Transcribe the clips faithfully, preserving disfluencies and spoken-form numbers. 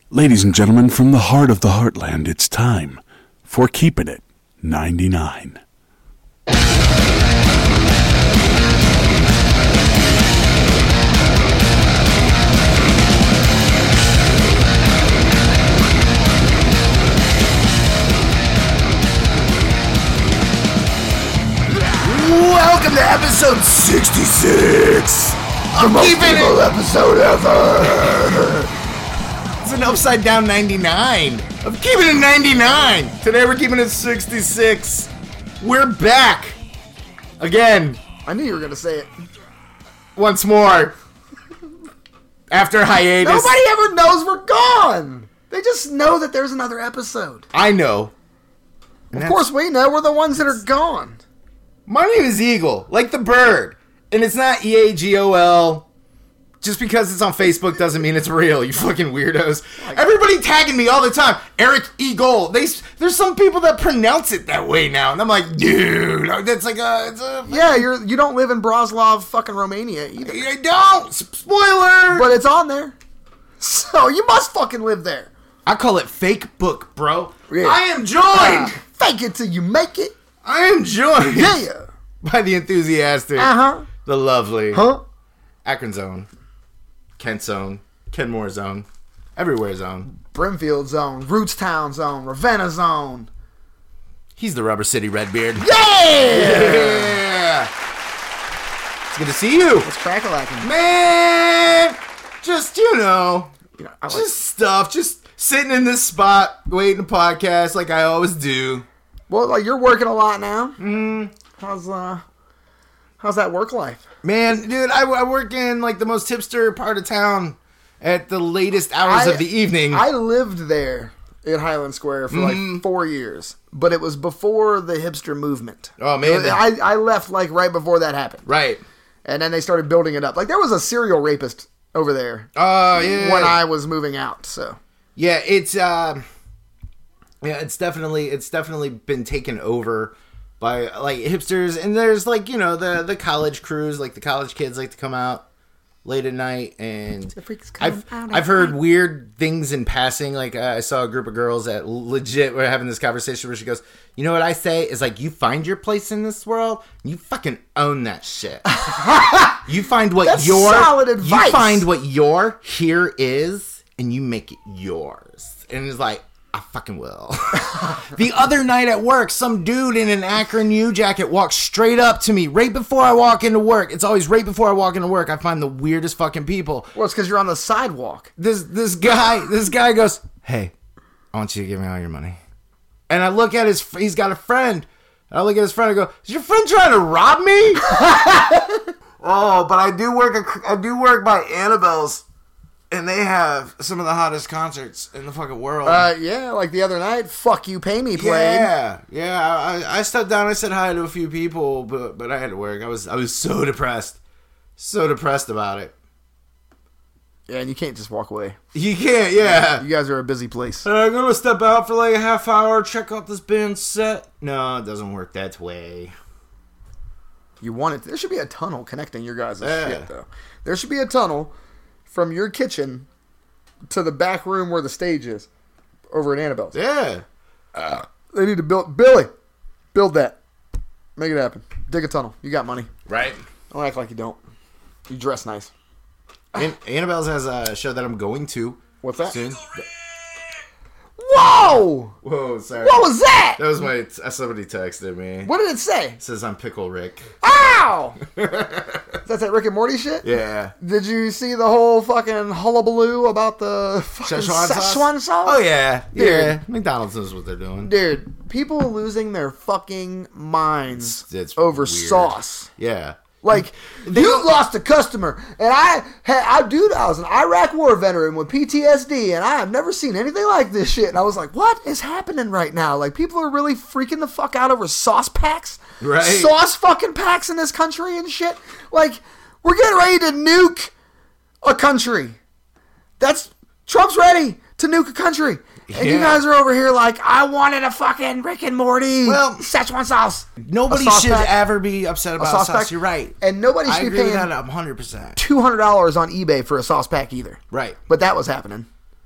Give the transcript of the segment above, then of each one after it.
Ladies and gentlemen, from the heart of the heartland, it's time for Keeping It ninety-nine. Welcome to episode sixty-six! The most beautiful episode ever! It's an upside down ninety-nine. I'm keeping it ninety-nine. Today we're keeping it sixty-six. We're back. Again. I knew you were going to say it. Once more. After hiatus. Nobody ever knows we're gone. They just know that there's another episode. I know. Of course we know. We're the ones that are gone. My name is Eagle, like the bird. And it's not E A G O L. Just because it's on Facebook doesn't mean it's real, you fucking weirdos. Everybody tagging me all the time. Eric Eagle. They, there's some people that pronounce it that way now. And I'm like, dude, that's like a... It's a yeah, you're, you don't live in Braslav, fucking Romania either. I don't. Spoiler. But it's on there. So you must fucking live there. I call it fake book, bro. Yeah. I am joined. Uh, fake it till you make it. I am joined. Yeah. By the enthusiastic. Uh-huh. The lovely. Huh? Akron Zone. Kent Zone. Kenmore Zone. Everywhere Zone. Brimfield Zone. Rootstown Zone. Ravenna Zone. He's the Rubber City Redbeard. Yeah! Yeah! It's good to see you. What's crack-a-lacking? Man! Just, you know, You know I like- just stuff. Just sitting in this spot, waiting to podcast like I always do. Well, like, you're working a lot now. Mm. How's, uh... How's that work life? Man, dude, I, I work in, like, the most hipster part of town at the latest hours I, of the evening. I lived there in Highland Square for, Mm. like, four years. But it was before the hipster movement. Oh, man. I, I left, like, right before that happened. Right. And then they started building it up. Like, there was a serial rapist over there. Oh, yeah. When I was moving out, so. Yeah, it's, uh... Yeah, it's definitely, it's definitely been taken over by, like, hipsters, and there's, like, you know, the the college crews, like, the college kids like to come out late at night, and The freaks come I've, out I've at heard night. weird things in passing, like, uh, I saw a group of girls that legit were having this conversation where she goes, you know what I say, is, like, you find your place in this world, you fucking own that shit. You find what That's your, solid advice. you find what your here is, and you make it yours. And it's like, I fucking will. The other night at work, some dude in an Akron U jacket walked straight up to me right before I walk into work. It's always right before I walk into work. I find the weirdest fucking people. Well, it's because you're on the sidewalk. This this guy, this guy goes, hey, I want you to give me all your money. And I look at his, he's got a friend. I look at his friend and go, is your friend trying to rob me? Oh, but I do work, I do work by Annabelle's. And they have some of the hottest concerts in the fucking world. Uh, yeah, like the other night, Fuck You Pay Me played. Yeah, yeah. I, I stepped down. I said hi to a few people, but but I had to work. I was I was so depressed, so depressed about it. Yeah, and you can't just walk away. You can't. Yeah. You guys are a busy place. Uh, I'm gonna step out for like a half hour, check out this band set. No, it doesn't work that way. You want it. There should be a tunnel connecting your guys' Yeah. shit, though. There should be a tunnel from your kitchen to the back room where the stage is, over at Annabelle's. Yeah. Uh, they need to build... Billy! Build that. Make it happen. Dig a tunnel. You got money. Right. Don't act like you don't. You dress nice. An- Annabelle's has a show that I'm going to. What's that? Soon. Whoa! Whoa, sorry. What was that? That was my... Somebody texted me. What did it say? It says I'm Pickle Rick. Ow! That's that Rick and Morty shit? Yeah. Did you see the whole fucking hullabaloo about the fucking Szechuan sauce? Szechuan sauce? Oh, yeah. Dude. Yeah. McDonald's knows what they're doing. Dude, people losing their fucking minds It's- it's over weird. sauce. Yeah. Like, you lost a customer, and I had, I, dude, I was an Iraq war veteran with P T S D, and I have never seen anything like this shit. And I was like, what is happening right now? Like, people are really freaking the fuck out over sauce packs? Right. Sauce fucking packs in this country and shit? Like, we're getting ready to nuke a country. That's, Trump's ready to nuke a country. And Yeah. you guys are over here like, I wanted a fucking Rick and Morty Well, Szechuan sauce. Nobody A sauce should pack. ever be upset about sauce sauce. pack. You're right. And nobody I should be agree with paying that one hundred percent. two hundred dollars on eBay for a sauce pack either. Right. But that was happening.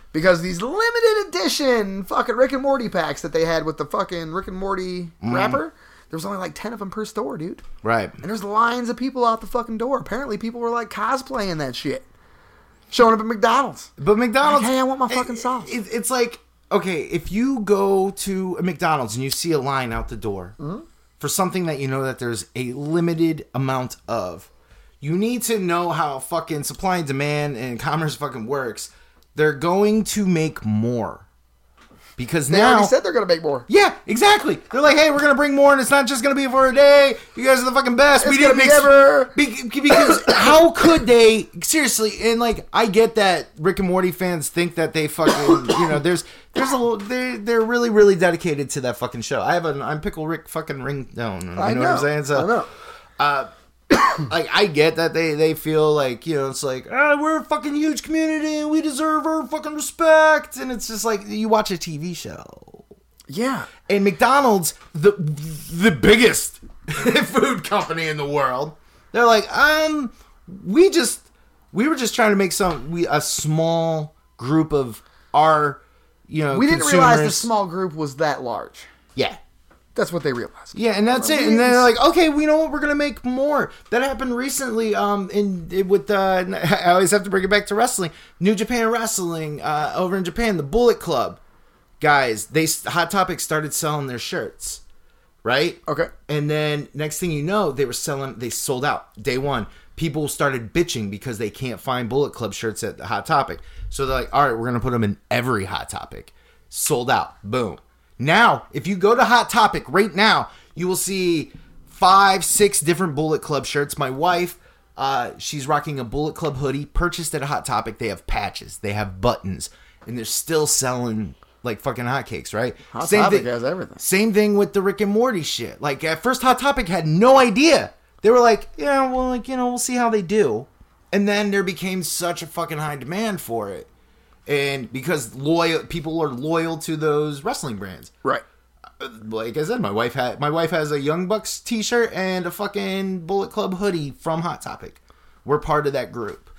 Because these limited edition fucking Rick and Morty packs that they had with the fucking Rick and Morty mm. wrapper, there was only like ten of them per store, dude. Right. And there's lines of people out the fucking door. Apparently people were like cosplaying that shit. Showing up at McDonald's. But McDonald's... Like, hey, I want my fucking it, sauce. It, it's like, okay, if you go to a McDonald's and you see a line out the door mm-hmm. for something that you know that there's a limited amount of, you need to know how fucking supply and demand and commerce fucking works. They're going to make more. Because they now... They already said they're going to make more. Yeah, exactly. They're like, hey, we're going to bring more, and it's not just going to be for a day. You guys are the fucking best. It's we didn't be ex- ever. Be- because how could they... Seriously, and like, I get that Rick and Morty fans think that they fucking... you know, there's... There's a little... They're, they're really, really dedicated to that fucking show. I have an I'm Pickle Rick fucking ringtone. You know, I know what I'm saying? So, I know. Uh... like, I get that they, they feel like, you know, it's like, ah, we're a fucking huge community and we deserve our fucking respect. And it's just like, you watch a T V show. Yeah. And McDonald's, the the biggest food company in the world, they're like, um, we just, we were just trying to make some, we a small group of our, you know, we didn't consumers. realize the small group was that large. Yeah. That's what they realized. Yeah, and that's it. And then they're like, okay, we know what, we're gonna make more. That happened recently. Um, in with uh, I always have to bring it back to wrestling. New Japan Wrestling, uh, over in Japan, the Bullet Club guys, they Hot Topic started selling their shirts, right? Okay. And then next thing you know, they were selling. They sold out day one. People started bitching because they can't find Bullet Club shirts at the Hot Topic. So they're like, all right, we're gonna put them in every Hot Topic. Sold out. Boom. Now, if you go to Hot Topic right now, you will see five, six different Bullet Club shirts. My wife, uh, she's rocking a Bullet Club hoodie, purchased at a Hot Topic. They have patches, they have buttons, and they're still selling like fucking hotcakes, right? Hot same Topic thing, has everything. Same thing with the Rick and Morty shit. Like, at first, Hot Topic had no idea. They were like, yeah, well, like, you know, we'll see how they do. And then there became such a fucking high demand for it. And because loyal people are loyal to those wrestling brands, right? Like I said, my wife had my wife has a Young Bucks T-shirt and a fucking Bullet Club hoodie from Hot Topic. We're part of that group,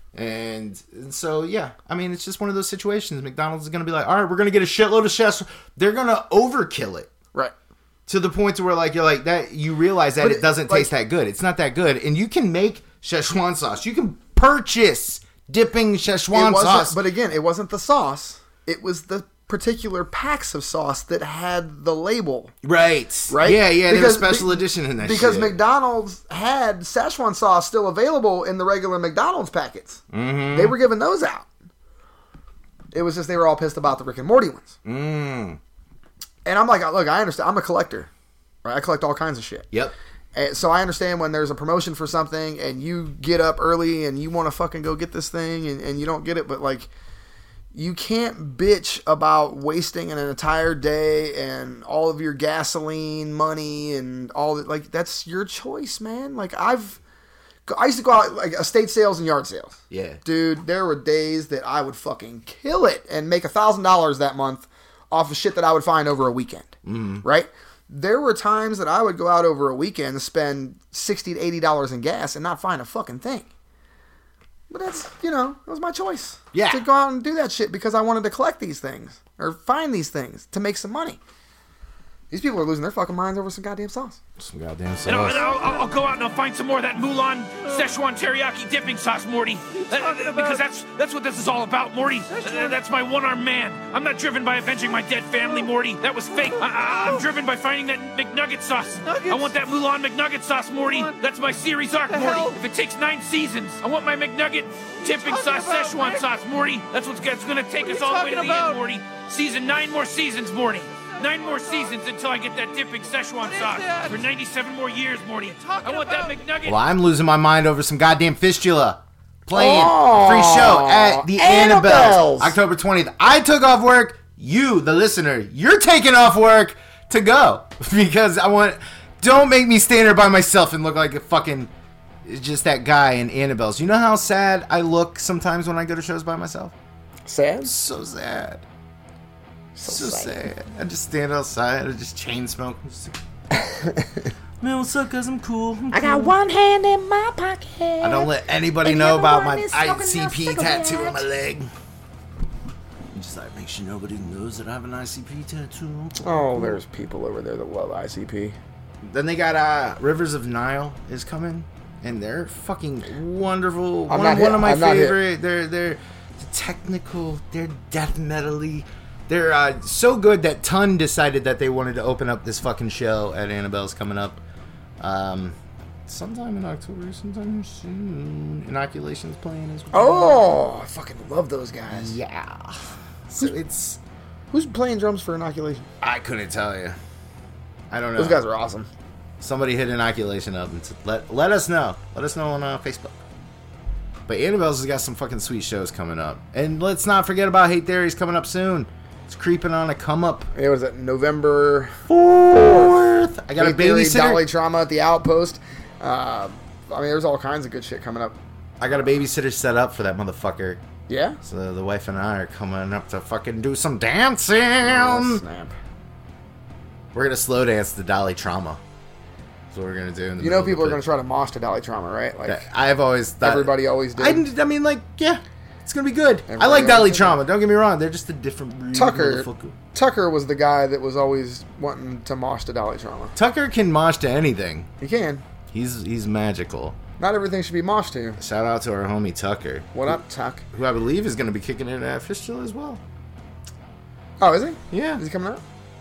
and, and so yeah, I mean, it's just one of those situations. McDonald's is gonna be like, all right, we're gonna get a shitload of chefs. They're gonna overkill it, right? To the point to where like you're like that, you realize that but it doesn't it, like, taste that good. It's not that good, and you can make Szechuan sauce. You can purchase dipping Szechuan sauce. But again, it wasn't the sauce. It was the particular packs of sauce that had the label. Right. Right? Yeah, yeah. There was special be, edition in that because shit. McDonald's had Szechuan sauce still available in the regular McDonald's packets. Mm-hmm. They were giving those out. It was just they were all pissed about the Rick and Morty ones. Mm. And I'm like, look, I understand. I'm a collector. Right? I collect all kinds of shit. Yep. And so I understand when there's a promotion for something and you get up early and you want to fucking go get this thing and, and you don't get it, but like, you can't bitch about wasting an entire day and all of your gasoline money and all that. Like, that's your choice, man. Like, I've, I used to go out like estate sales and yard sales. Yeah. Dude, there were days that I would fucking kill it and make a thousand dollars that month off of shit that I would find over a weekend. Mm-hmm. Right? There were times that I would go out over a weekend and spend sixty to eighty dollars in gas and not find a fucking thing. But that's, you know, that was my choice. Yeah. To go out and do that shit because I wanted to collect these things or find these things to make some money. These people are losing their fucking minds over some goddamn sauce. Some goddamn sauce. And I'll, and I'll, I'll go out and I'll find some more of that Mulan Szechuan teriyaki dipping sauce, Morty. Uh, because that's that's what this is all about, Morty. Uh, that's my one-armed man. I'm not driven by avenging my dead family, Morty. That was fake. I, I, I'm driven by finding that McNugget sauce. Nuggets. I want that Mulan McNugget sauce, Morty. That's my series arc, Morty. hell? If it takes nine seasons, I want my McNugget dipping talking sauce about, Szechuan Rick? sauce, Morty. That's what's that's gonna take What are us you all the way to talking the about? end, Morty. Season nine more seasons, Morty. Nine more seasons until I get that dipping Szechuan is sauce. that? For ninety-seven more years, Morty. talking I want about? that McNugget. Well, I'm losing my mind over some goddamn fistula. Playing Oh, free show at the Annabelle's, Annabelle's. October twentieth. I took off work. You, the listener, you're taking off work to go because I want. Don't make me stand there by myself and look like a fucking just that guy in Annabelle's. You know how sad I look sometimes when I go to shows by myself? Sad? So sad. So, So sad. sad. I just stand outside. I just chain smoke. Just man, what's up, cuz I'm cool. I'm I got cool. one hand in my pocket. I don't let anybody And know the about other my one is smoking I C P a tattoo cigarette. on my leg. make sure nobody knows that I have an I C P tattoo. Oh, there's people over there that love I C P. Then they got uh, Rivers of Nile is coming, and they're fucking wonderful. I'm one not one hit. of my I'm not hit. favorite. They're they're technical. They're death metal-y. They're uh, so good that Ton decided that they wanted to open up this fucking show at Annabelle's coming up. Um, sometime in October, sometime soon. Inoculation's playing as well. Oh, I fucking love those guys. Yeah. So it's... Who's playing drums for Inoculation? I couldn't tell you. I don't know. Those guys are awesome. Somebody hit Inoculation up and t- let let us know. Let us know on uh, Facebook. But Annabelle's has got some fucking sweet shows coming up. And let's not forget about Hate Theory's coming up soon. It's creeping on a come up. It was at November fourth. I got Hate a Theory, babysitter. Dolly Trauma at the Outpost. Uh, I mean, there's all kinds of good shit coming up. I got a babysitter set up for that motherfucker. Yeah? So the wife and I are coming up to fucking do some dancing. Oh, snap. We're going to slow dance the Dolly Trauma. That's what we're going to do. In the You know middle people of are the going to try to mosh to Dolly Trauma, right? Like I've always thought... everybody always did. I, I mean, like, yeah. It's going to be good. Everybody I like Dolly always Trauma. Don't get me wrong. They're just a different breed. Tucker, motherfucker. Tucker was the guy that was always wanting to mosh to Dolly Trauma. Tucker can mosh to anything. He can. He's he's magical. Not everything should be mosh to. Shout out to our homie Tucker. What up, Tuck? Who I believe is going to be kicking it at Fistula as well. Oh, is he? Yeah. Is he coming up?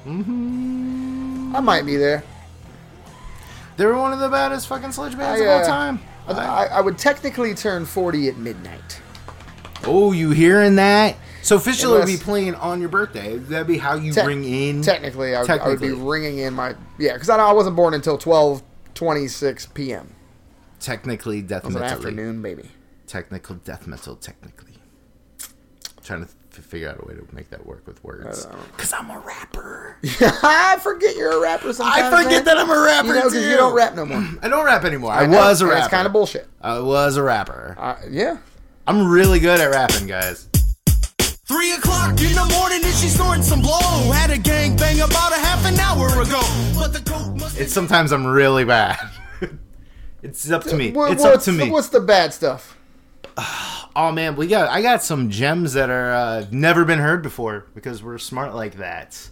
Mm-hmm. I might be there. They were one of the baddest fucking sledge bands I, of all uh, time. I, I, I would technically turn forty at midnight. Oh, you hearing that? So Fistula would be Unless- playing on your birthday. That'd be how you Te- bring in. Technically, I would, I would be Technically. ringing in my... Yeah, because I, I wasn't born until twelve twenty-six p.m. Technically, death It was an metal. afternoon, baby. Technical death metal, technically. Trying to f- figure out a way to make that work with words. I don't know. Because I'm a rapper. I forget you're a rapper sometimes, I forget man. that I'm a rapper, You know, because too. you don't rap no more. I don't rap anymore. I, know, was a and rapper. It's kind of bullshit. I was a rapper. Uh, yeah. I'm really good at rapping, guys. Three o'clock in the morning and she's snorting some blow. Had a gangbang about a half an hour ago. But the coke must It's sometimes I'm really bad. It's up to me. What- It's up what's, to me. What's the bad stuff? Oh man, we got I got some gems that are uh, never been heard before because we're smart like that.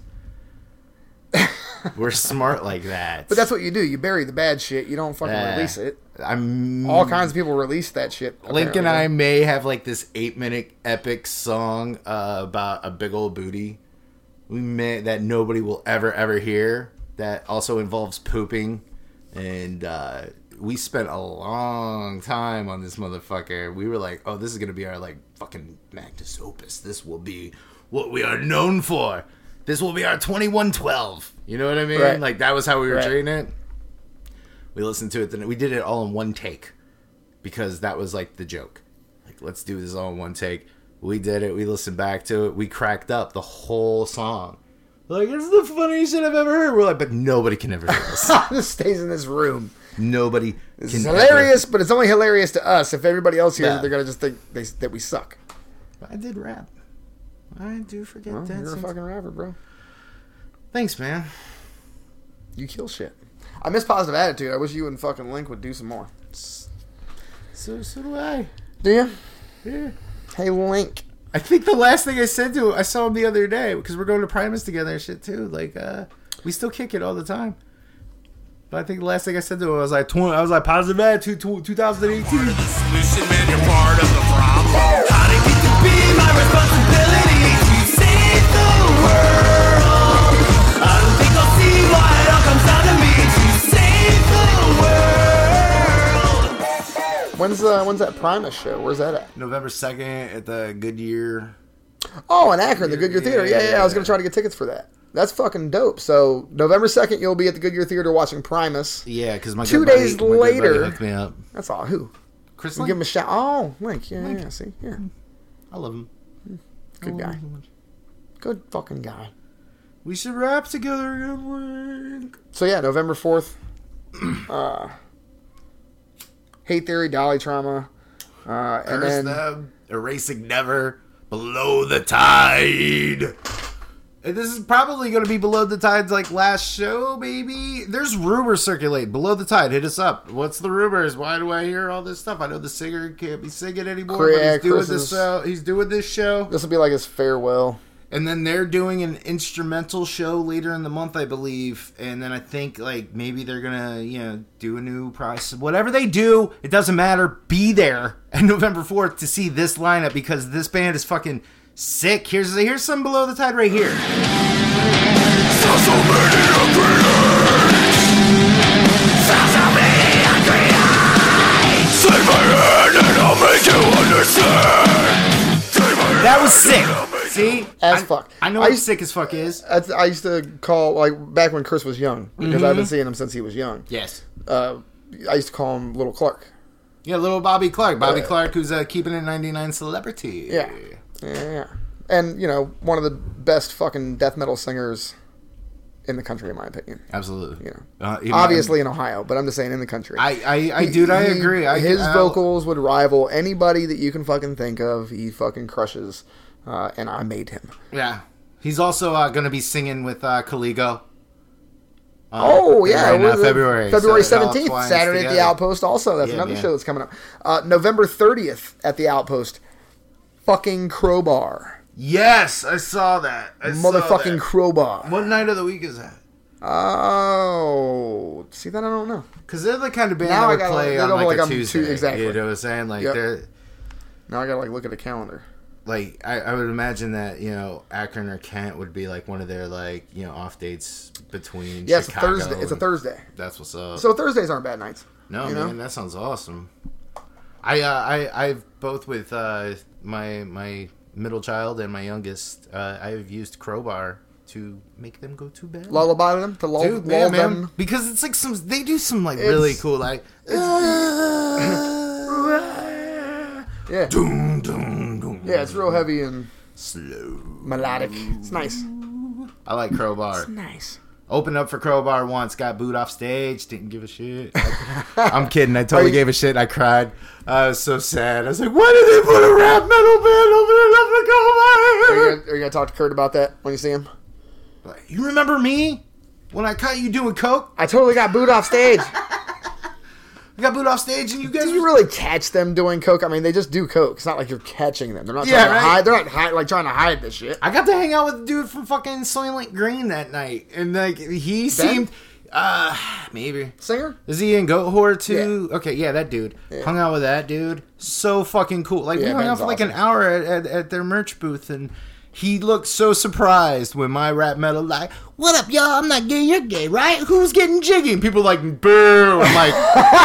We're smart like that. But that's what you do. You bury the bad shit. You don't fucking Yeah. release it. I'm All kinds of people release that shit. Link and I apparently. may have like this eight minute epic song uh, about a big old booty. We may that nobody will ever ever hear. That also involves pooping, and uh, we spent a long time on this motherfucker. We were like, "Oh, this is gonna be our like fucking magnus opus. This will be what we are known for. This will be our twenty-one twelve." You know what I mean? Right. Like that was how we were Right. treating it. We listened to it. Then we did it all in one take because that was like the joke. Like, let's do this all in one take. We did it. We listened back to it. We cracked up the whole song. Like, it's the funniest shit I've ever heard. We're like, but nobody can ever hear this. This stays in this room. Nobody This can is ever- hilarious, but it's only hilarious to us. If everybody else hears Yeah. it, they're gonna just think they, that we suck. I did rap. I do forget Well, that. you're a since- fucking rapper, bro. Thanks, man. You kill shit. I miss Positive Attitude. I wish you and fucking Link would do some more. So, so do I. Do you? Yeah. Hey, Link. I think the last thing I said to him, I saw him the other day because we're going to Primus together and shit too. Like, uh, we still kick it all the time. But I think the last thing I said to him, I was like, twenty, I was like, Positive Attitude, twenty eighteen. solution, man, you're part of the problem. How did it to be my responsibility to save the world? I don't think I'll see why it all comes down to me to save the world. When's uh, when's that Primus show? Where's that at? November second at the Goodyear. Oh, in Akron, the Goodyear Theater. Yeah, yeah. I was gonna try to get tickets for that. That's fucking dope. So November second, you'll be at the Goodyear Theater watching Primus. Yeah, because my Two good days buddy, my good buddy later- hooked me up. That's all. Who? Chris We'll Link. give him a shout. Oh, Link. Yeah, yeah. See, yeah. I love him. Good guy. Good fucking guy. We should rap together again. So yeah, November fourth. uh, Hate Theory, Dolly Trauma, uh, and Curse then them, erasing never, below the tide. And this is probably going to be Below the Tide's like last show, baby. There's rumors circulating. Below the Tide, hit us up. What's the rumors? Why do I hear all this stuff? I know the singer can't be singing anymore, Chris- but he's doing Chris this is- show. He's doing this show. this will be like his farewell. And then they're doing an instrumental show later in the month, I believe. And then I think, like, maybe they're going to, you know, do a new price. Whatever they do, it doesn't matter. Be there on November fourth to see this lineup because this band is fucking sick. Here's, here's some Below the Tide right here. So many Save my hand and I'll make you understand. That was sick. See? As I, fuck. I know I what used- sick as fuck is. That's, I used to call, like, back when Chris was young, because Mm-hmm. I've been seeing him since he was young. Yes. Uh, I used to call him Little Clark. Yeah, little Bobby Clark. Bobby Yeah. Clark, who's a Keeping It ninety-nine celebrity. Yeah. Yeah, yeah. And, you know, one of the best fucking death metal singers in the country, in my opinion. Absolutely. You know, Uh, even- obviously in Ohio, but I'm just saying in the country. I, I, I dude, I He- agree. I, his I, vocals would rival anybody that you can fucking think of. He fucking crushes, uh, and I made him. Yeah. He's also uh, going to be singing with uh, Caligo. Uh, Oh yeah, in, uh, we're the- February. February So it all seventeenth, twines Saturday at the together. Outpost. Also, that's Yeah, another man. show that's coming up. Uh, November thirtieth at the Outpost. Fucking Crowbar, Yes, I saw that. I saw motherfucking that. Crowbar. What night of the week is that? Oh, see that I don't know. Because they're the kind of band Now I that would gotta- play they on don't like, like a on Tuesday. Tu- exactly. You know what I'm saying? Like Yep. they're Now I gotta like look at the calendar. like I, I would imagine that you know Akron or Kent would be like one of their like you know off dates between. Yeah, it's a Chicago Thursday. It's a and- Thursday. That's what's up. So Thursdays aren't bad nights. No, you man, know? that sounds awesome. I, uh, I, I've both with uh, my my middle child and my youngest. Uh, I've used Crowbar to make them go to bed. Lullaby them to lull, Dude, lull yeah, man, them. because it's like some. They do some like really It's- cool like. Yeah, Doom, doom, doom. yeah, it's real heavy and Slow. melodic. It's nice. I like Crowbar. Nice. Opened up for Crowbar once, got booed off stage, didn't give a shit. I'm kidding, I totally Are you- gave a shit. I cried. I was so sad. I was like, why did they put a rap metal band opening up for Are Crowbar? you, gonna, are you gonna talk to Kurt about that when you see him? Like, you remember me when I caught you doing coke? I totally got booed off stage. I got booed off stage, and you guys. Do you really catch them doing coke? I mean, they just do coke. It's not like you're catching them. They're not Yeah, trying to right. hide. They're not hide, like trying to hide this shit. I got to hang out with the dude from fucking Soylent Green that night, and like he seemed, uh, maybe. Singer? Is he in Goat Whore too? Okay, yeah, that dude. Hung out with that dude. So fucking cool. Like, we Yeah, hung out Ben's for like an awesome. hour at, at, at their merch booth, and he looked so surprised when my rap metal, like, what up, y'all? I'm not gay, you're gay, right? Who's getting jiggy? And people like, boo. I'm like,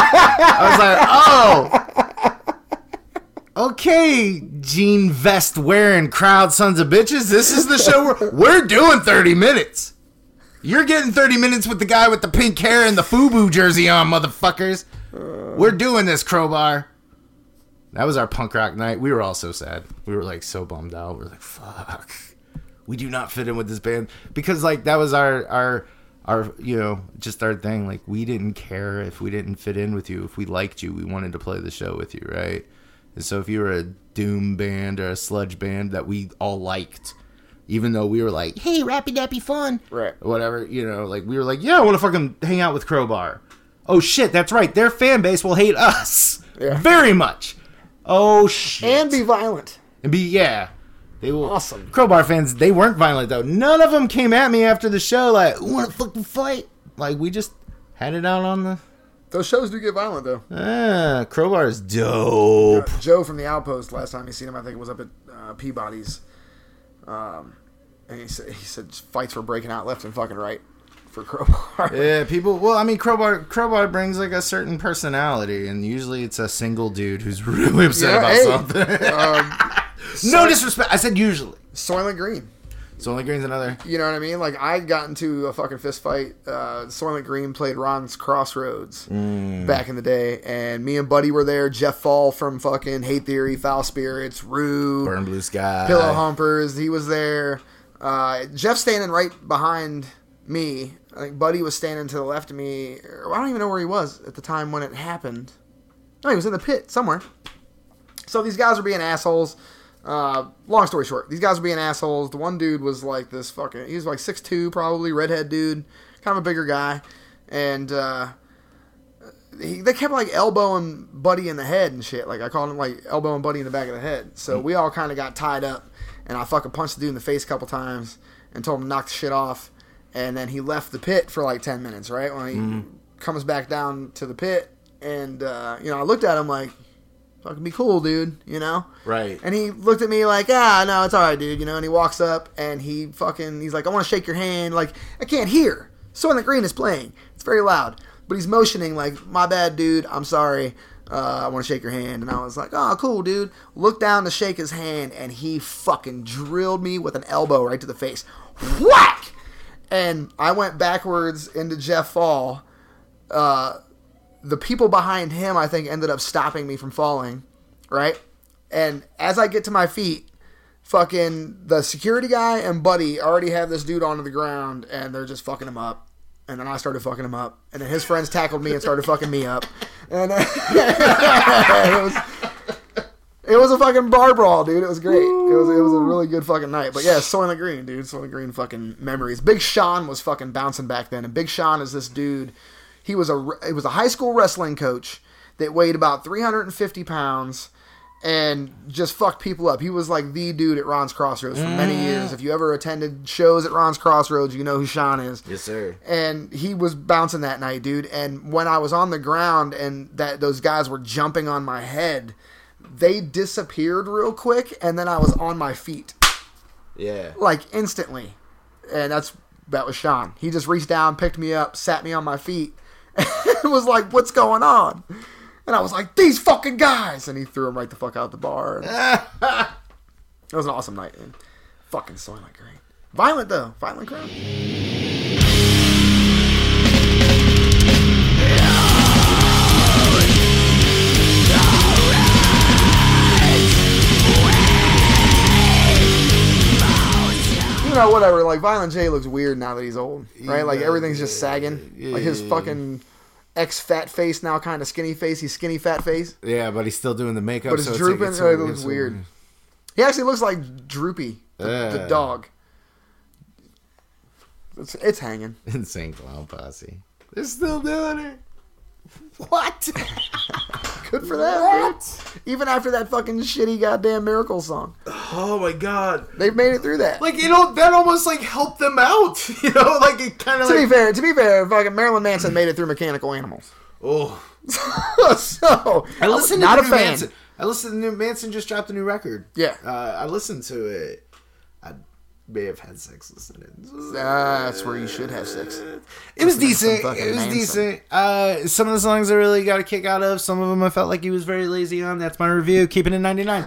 I was like, oh. Okay, jean vest wearing crowd sons of bitches. This is the show we're, we're doing thirty minutes. You're getting thirty minutes with the guy with the pink hair and the FUBU jersey on, motherfuckers. We're doing this, Crowbar. That was our punk rock night. We were all so sad. We were like so bummed out. We were like, fuck. We do not fit in with this band. Because like that was our our our you know, just our thing. Like we didn't care if we didn't fit in with you. If we liked you, we wanted to play the show with you, right? And so if you were a doom band or a sludge band that we all liked, even though we were like, hey, rappy dappy fun, Right. or whatever, you know, like we were like, yeah, I want to fucking hang out with Crowbar. Oh shit, that's right. Their fan base will hate us Yeah. very much. Oh shit, And be violent. and be yeah. They will. Awesome. Crowbar fans, they weren't violent though. None of them came at me after the show like, want to fucking fight? Like we just had it out on the. Those shows do get violent, though. Ah, Crowbar is dope. Joe from the Outpost, last time he seen him, I think it was up at uh, Peabody's. Um, and he said, he said fights were breaking out left and fucking right for Crowbar. Yeah, people. Well, I mean, Crowbar. Crowbar brings like a certain personality, and usually it's a single dude who's really upset Yeah, about hey, something. um, No disrespect. I said usually. Soylent Green. Soylent Green's another. You know what I mean? Like, I got into a fucking fist fight. Uh, Soylent Green played Ron's Crossroads back in the day, and me and Buddy were there. Jeff Fall from fucking Hate Theory, Foul Spirits, Rue, Burn Blue Sky. Pillow Humpers. He was there. Uh, Jeff standing right behind me. I think Buddy was standing to the left of me. Or I don't even know where he was at the time when it happened. No, he was in the pit somewhere. So these guys were being assholes. Uh, long story short, these guys were being assholes. The one dude was like this fucking, he was like six two probably, redhead dude, kind of a bigger guy. And, uh, he, they kept like elbowing Buddy in the head and shit. Like I called him like elbowing Buddy in the back of the head. So we all kind of got tied up. and I fucking punched the dude in the face a couple times and told him to knock the shit off. And then he left the pit for like ten minutes, right? When he mm. comes back down to the pit, and, uh, you know, I looked at him like, fucking be cool, dude, you know? Right. And he looked at me like, ah, no, it's all right, dude, you know? And he walks up, and he fucking, he's like, I want to shake your hand. Like, I can't hear. Soylent Green is playing. It's very loud. But he's motioning like, my bad, dude, I'm sorry. Uh, I want to shake your hand. And I was like, oh, cool, dude. Looked down to shake his hand, and he fucking drilled me with an elbow right to the face. Whack! And I went backwards into Jeff Fall. Uh, the people behind him, I think, ended up stopping me from falling, right? And as I get to my feet, fucking the security guy and Buddy already have this dude onto the ground, and they're just fucking him up. And then I started fucking him up. And then his friends tackled me and started fucking me up. And uh, it was... It was a fucking bar brawl, dude. It was great. It was it was a really good fucking night. But yeah, Soylent Green, dude. Soylent Green fucking memories. Big Sean was fucking bouncing back then. And Big Sean is this dude. He was a, he was a high school wrestling coach that weighed about three hundred fifty pounds and just fucked people up. He was like the dude at Ron's Crossroads for many years. If you ever attended shows at Ron's Crossroads, you know who Sean is. Yes, sir. And he was bouncing that night, dude. And when I was on the ground and that those guys were jumping on my head, they disappeared real quick, and then I was on my feet. Yeah. Like, instantly. And that's that was Sean. He just reached down, picked me up, sat me on my feet, and was like, what's going on? And I was like, these fucking guys! And he threw him right the fuck out the bar. It was an awesome night, man. Fucking Soylent Green. Violent, though. Violent crowd. You know, whatever, like, Violent J looks weird now that he's old, right? Like, everything's just sagging. Yeah, like, his fucking ex-fat face, now kind of skinny face. He's skinny fat face. Yeah, but he's still doing the makeup. But it's so drooping. It's like, it's it looks weird. He actually looks like Droopy, the, Yeah. the dog. It's, it's hanging. Insane Clown Posse. They're still doing it. What? Good for them, dude. Even after that fucking shitty goddamn Miracle song. Oh my god. They've made it through that. Like, you know, that almost like helped them out. You know, like it kind of to like... be fair, to be fair, fucking Marilyn Manson made it through Mechanical Animals. Oh. So I listened not to a the new fan. Manson. I listened to the new Manson just dropped a new record. Yeah. Uh, I listened to it. I may have had sex listening. That's where you should have sex. It was Listen to some decent. fucking It was Manson. decent. Uh, some of the songs I really got a kick out of. Some of them I felt like he was very lazy on. That's my review. Keeping it ninety-nine.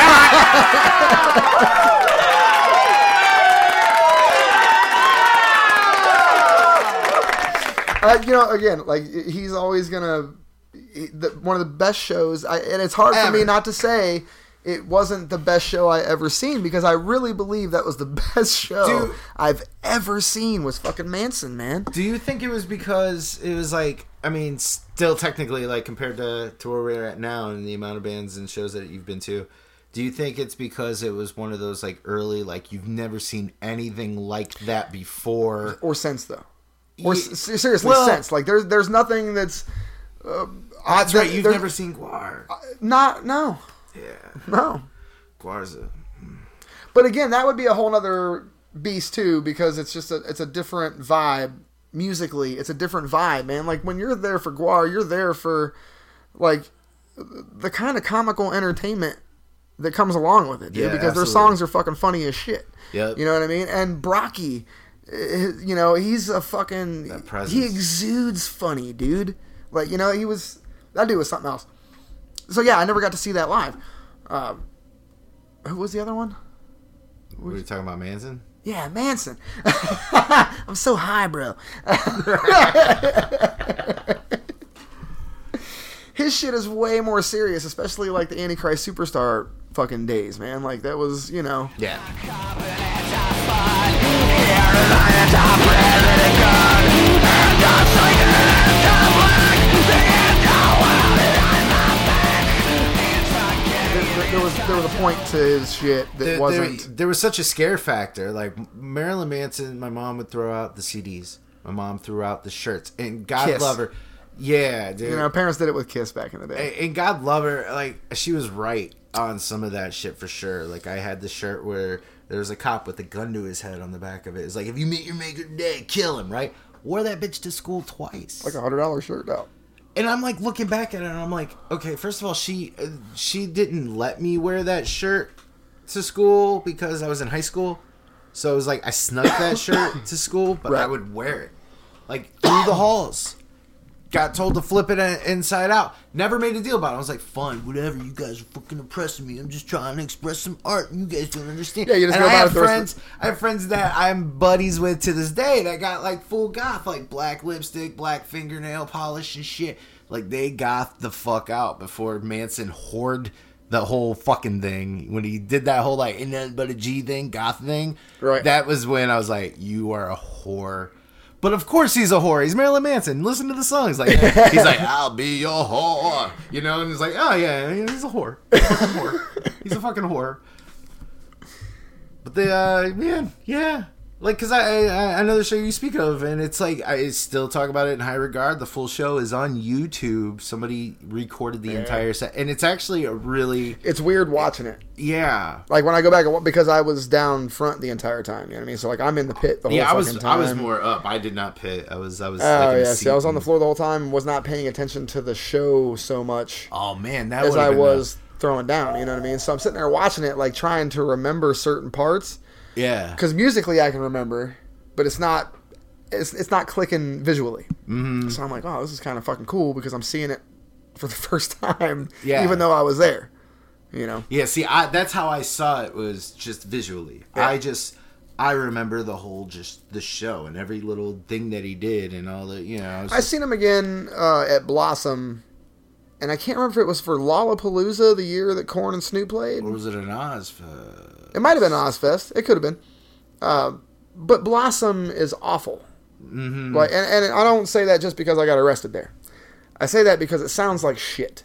Uh, you know, again, like he's always gonna he, the, one of the best shows. I, and it's hard for Ever. me not to say it wasn't the best show I ever seen because I really believe that was the best show Dude. I've ever seen. Was fucking Manson, man. Do you think it was because it was like, I mean, still technically, like, compared to, to where we're at now and the amount of bands and shows that you've been to, do you think it's because it was one of those, like, early, like, you've never seen anything like that before? Or since though, or Ye- s- seriously well- since like there's there's nothing that's uh, That's uh, right, you've there's- never seen Guar. not no Yeah. no. Guar's a... But again, that would be a whole other beast too, because it's just a it's a different vibe musically. It's a different vibe, man. Like when you're there for Guar, you're there for like the kind of comical entertainment that comes along with it, dude. Yeah, because their absolutely. songs are fucking funny as shit. Yep. You know what I mean? And Brocky, eh, you know, he's a fucking That presence. he exudes funny, dude. Like, you know, he was that dude was something else. So yeah, I never got to see that live. Um, who was the other one? Were you talking about Manson? Yeah, Manson. I'm so high, bro. His shit is way more serious, especially like the Antichrist Superstar fucking days, man. Like that was, you know. Yeah. There, there was there was a point to his shit that There, wasn't. there, there was such a scare factor. Like Marilyn Manson, my mom would throw out the C Ds. My mom threw out the shirts. And God Kiss. love her. Yeah, dude. You know, parents did it with Kiss back in the day. And- and God love her. Like, she was right. on some of that shit for sure. Like, I had the shirt where there was a cop with a gun to his head on the back of it. It's like, if you meet your maker today, kill him, right? Wore that bitch to school twice. Like a hundred dollar shirt now. And I'm like looking back at it, and I'm like, okay, first of all, she uh, she didn't let me wear that shirt to school because I was in high school. So it was like I snuck that shirt to school, but Right. I would wear it like through the halls. Got told to flip it inside out. Never made a deal about it. I was like, fine, whatever. You guys are fucking oppressing me. I'm just trying to express some art, and you guys don't understand. Yeah, you just and go I about have it the rest friends. I have friends that I'm buddies with to this day that got like full goth, like black lipstick, black fingernail polish and shit. Like they goth the fuck out before Manson hoard the whole fucking thing. When he did that whole like ain't nothing but a G thing, goth thing. Right. That was when I was like, you are a whore. But of course he's a whore. He's Marilyn Manson. Listen to the songs. Like he's like, I'll be your whore. You know, and he's like, oh yeah, he's a whore. He's a fucking whore. He's a fucking whore. But the uh, man, yeah. Like, cause I, I I know the show you speak of, and it's like I still talk about it in high regard. The full show is on YouTube. Somebody recorded the entire set, and it's actually a really It's weird watching it. yeah. Like when I go back, and wa- because I was down front the entire time. You know what I mean? So like I'm in the pit the whole Yeah, I fucking was time. I was more up. I did not pit. I was I was. Oh like in a yeah, see, I was on the seat. floor the whole time, and was not paying attention to the show so much Oh man, that as would've I been was throwing down. You know what I mean? So I'm sitting there watching it, like trying to remember certain parts, the- yeah. because musically I can remember, but it's not, it's it's not clicking visually. Mm-hmm. So I'm like, oh, this is kind of fucking cool because I'm seeing it for the first time, Yeah. even though I was there. You know? Yeah, see, I that's how I saw it, was just visually. Yeah. I just I remember the whole just the show and every little thing that he did and all the you know. I was I just- seen him again uh, at Blossom, and I can't remember if it was for Lollapalooza the year that Korn and Snoop played. or was it an Ozfest? It might have been Ozfest. It could have been. Uh, but Blossom is awful. Mm-hmm. Like, and, and I don't say that just because I got arrested there. I say that because it sounds like shit.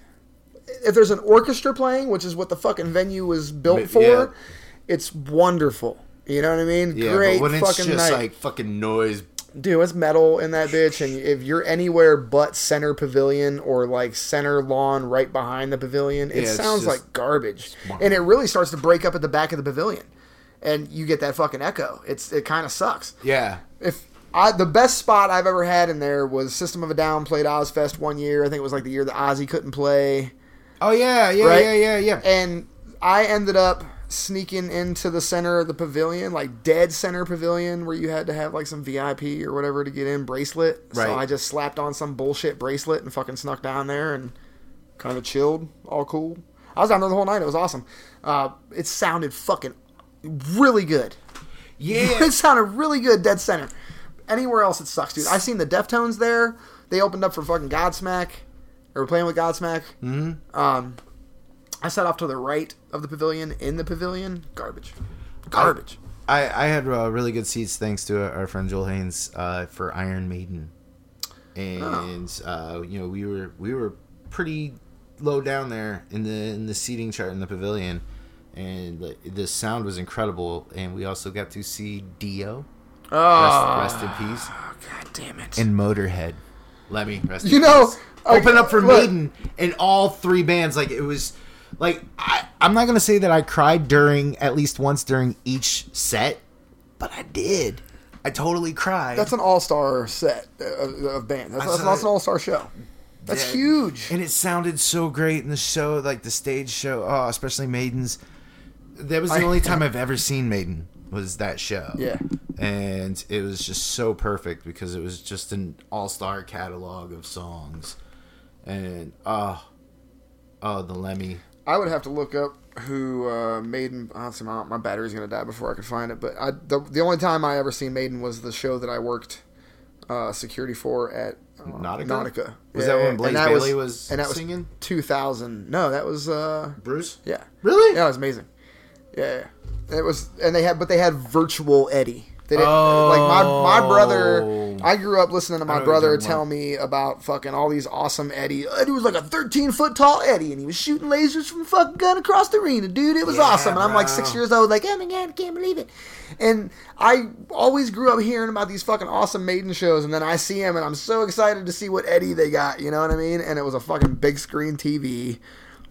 If there's an orchestra playing, which is what the fucking venue was built Yeah. for, it's wonderful. You know what I mean? Yeah, Great but when it's fucking just night. like fucking noise. Dude, it's metal in that bitch, and if you're anywhere but center pavilion or like center lawn right behind the pavilion, it Yeah, it's sounds just- like garbage. And it really starts to break up at the back of the pavilion, and you get that fucking echo. It's it kind of sucks. Yeah. If I the best spot I've ever had in there was System of a Down played Ozfest one year. I think it was like the year that Ozzy couldn't play. Oh yeah, yeah, Right? yeah, yeah, yeah. And I ended up sneaking into the center of the pavilion, like dead center pavilion, where you had to have like some V I P or whatever to get in bracelet. Right. So I just slapped on some bullshit bracelet and fucking snuck down there and kind of chilled, all cool. I was down there the whole night. It was awesome. Uh, it sounded fucking really good. Yeah. It sounded really good, dead center. Anywhere else, it sucks, dude. I seen the Deftones there. They opened up for fucking Godsmack. They were playing with Godsmack. Mm-hmm. Um, I sat off to the right of the pavilion. In the pavilion, garbage, garbage. I, I had uh, really good seats thanks to our friend Joel Haynes uh, for Iron Maiden, and uh, you know we were we were pretty low down there in the in the seating chart in the pavilion, and the, the sound was incredible. And we also got to see Dio, Oh, rest, rest in peace, God damn it! and Motorhead. Let me rest. You in know, peace. I- open up for look. Maiden, and all three bands. Like it was. Like, I, I'm not going to say that I cried during, at least once during each set, but I did. I totally cried. That's an all-star set of, of band. That's, I that's, saw that's it. an all-star show. That's Yeah. huge. And it sounded so great in the show, like the stage show. Oh, especially Maiden's. That was the I- only time I've ever seen Maiden, was that show. Yeah. And it was just so perfect because it was just an all-star catalog of songs. And, oh, oh, the Lemmy. I would have to look up who uh, Maiden. Honestly, my, my battery's gonna die before I could find it. But I, the the only time I ever seen Maiden was the show that I worked uh, security for at uh, Nautica? Nautica. Was that when Blaze and that Bailey was and that was singing? two thousand. No, that was uh, Bruce? yeah. Really? Yeah, it was amazing. Yeah, yeah. It was, and they had, but they had virtual Eddie. They didn't Oh. like my my brother. I grew up listening to I my know what brother you're talking tell me about fucking all these awesome Eddie. Eddie was like a thirteen foot tall Eddie, and he was shooting lasers from a fucking gun across the arena, dude. It was Yeah, awesome. And I'm like bro. six years old, like, oh my god, I can't believe it. And I always grew up hearing about these fucking awesome Maiden shows, and then I see him, and I'm so excited to see what Eddie they got. You know what I mean? And it was a fucking big screen T V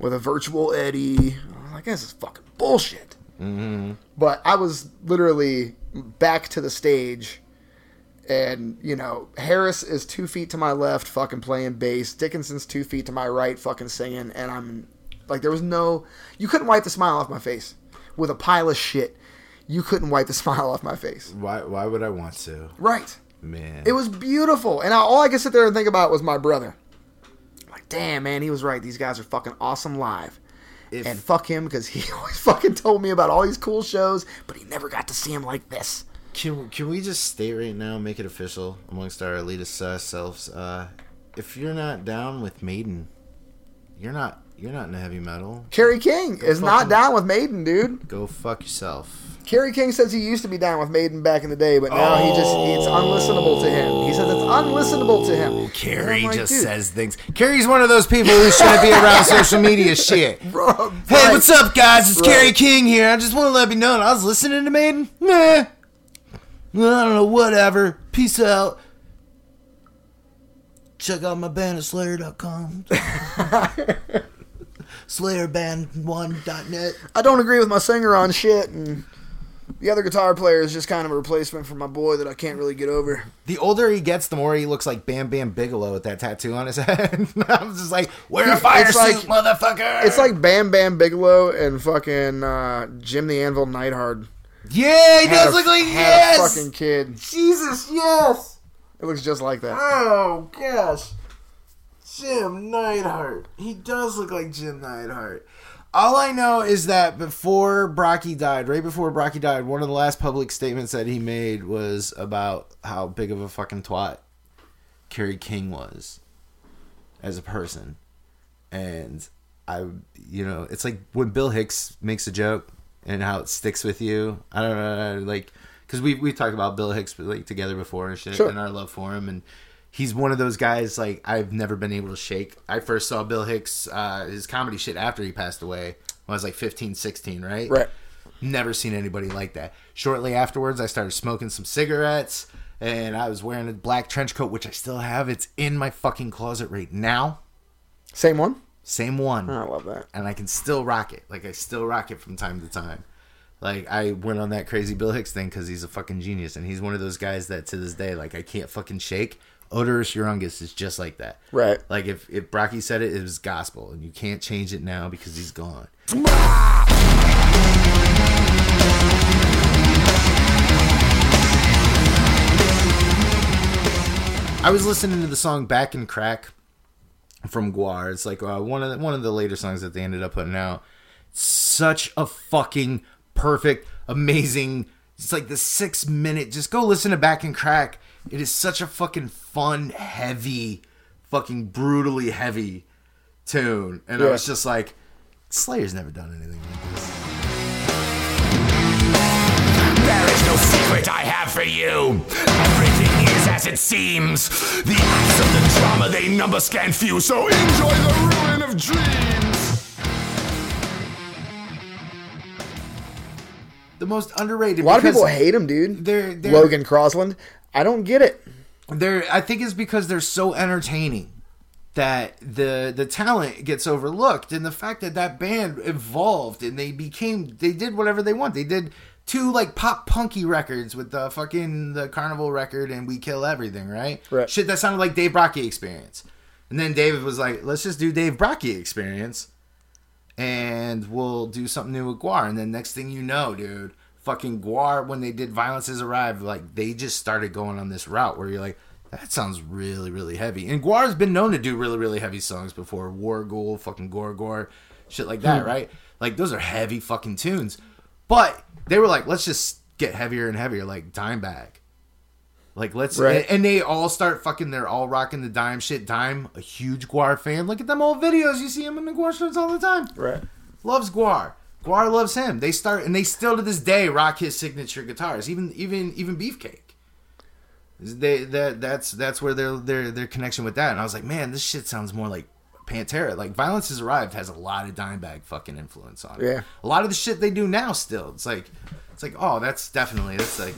with a virtual Eddie. I'm like, this is fucking bullshit. Mm-hmm. But I was literally back to the stage, and, you know, Harris is two feet to my left fucking playing bass. Dickinson's two feet to my right fucking singing, and I'm like, there was no... You couldn't wipe the smile off my face. With a pile of shit, you couldn't wipe the smile off my face. Why Why would I want to? Right. Man. It was beautiful. And I, all I could sit there and think about was my brother. Like, damn, man, he was right. These guys are fucking awesome live. If, and fuck him, because he always fucking told me about all these cool shows, but he never got to see him like this. Can Can we just state right now, make it official amongst our elitist uh, selves? Uh, if you're not down with Maiden, you're not you're not into heavy metal. Kerry King Go is not down with Maiden, dude. Go fuck yourself. Kerry King says he used to be down with Maiden back in the day, but now oh. he just it's unlistenable to him. He says it's unlistenable to him. Kerry like, just dude. says things. Kerry's one of those people who shouldn't be around social media shit. Bro, hey, right. what's up, guys? It's right. Kerry King here. I just want to let you know I was listening to Maiden. Nah. I don't know, whatever. Peace out. Check out my band at slayer dot com. slayer band one dot net. I don't agree with my singer on shit, and the other guitar player is just kind of a replacement for my boy that I can't really get over. The older he gets, the more he looks like Bam Bam Bigelow with that tattoo on his head. I'm just like, wear a fire suit, like, motherfucker. It's like Bam Bam Bigelow and fucking uh, Jim the Anvil Neidhart. Yeah, he does a, look like yes. A fucking kid. Jesus, yes. It looks just like that. Oh gosh, Jim Neidhart. He does look like Jim Neidhart. All I know is that before Brocky died, right before Brocky died, one of the last public statements that he made was about how big of a fucking twat Kerry King was as a person. And I, you know, it's like when Bill Hicks makes a joke and how it sticks with you. I don't know, like, because we we talked about Bill Hicks like together before and shit, sure. and our love for him, and he's one of those guys like I've never been able to shake. I first saw Bill Hicks, uh, his comedy shit after he passed away when I was like fifteen, sixteen, right? Right. Never seen anybody like that. Shortly afterwards, I started smoking some cigarettes, and I was wearing a black trench coat, which I still have. It's in my fucking closet right now. Same one? Same one. Oh, I love that. And I can still rock it. Like, I still rock it from time to time. Like, I went on that crazy Bill Hicks thing because he's a fucking genius. And he's one of those guys that, to this day, like, I can't fucking shake. Oderus Urungus is just like that. Right. Like, if, if Brocky said it, it was gospel. And you can't change it now because he's gone. I was listening to the song Back in Crack from Gwar. It's like uh, one of the, one of the later songs that they ended up putting out. Such a fucking perfect, amazing. It's like the six minute. Just go listen to Back in Crack. It is such a fucking fun, heavy, fucking brutally heavy tune. And yeah. I was just like, Slayer's never done anything like this. There is no secret I have for you. Everything is as it seems. The acts of the drama, they number scan few. So enjoy the ruin of dreams. The most underrated. A lot of people hate him, dude. They're, they're, Logan Crosland. I don't get it. They're. I think it's because they're so entertaining that the the talent gets overlooked, and the fact that that band evolved and they became, they did whatever they want. They did two like pop punky records with the fucking the Carnival record and We Kill Everything, right? Right. Shit that sounded like Dave Brockie Experience. And then David was like, let's just do Dave Brockie Experience and we'll do something new with Gwar. And then next thing you know, dude, fucking Gwar, when they did Violence Has Arrived, like they just started going on this route where you're like, that sounds really, really heavy. And Gwar's been known to do really, really heavy songs before. War Ghoul, fucking Gore Gore, shit like that, hmm. right? Like, those are heavy fucking tunes. But they were like, let's just get heavier and heavier, like Dimebag. Like, let's... Right. And, and they all start fucking... They're all rocking the Dime shit. Dime, a huge Gwar fan. Look at them old videos. You see him in the Gwar shirts all the time. Right. Loves Gwar. Gwar loves him. They start... And they still, to this day, rock his signature guitars. Even even even Beefcake. They that that's that's where their their their connection with that. And I was like, man, this shit sounds more like Pantera. Like Violence Has Arrived has a lot of Dimebag fucking influence on it. Yeah. A lot of the shit they do now still. It's like it's like, oh, that's definitely that's like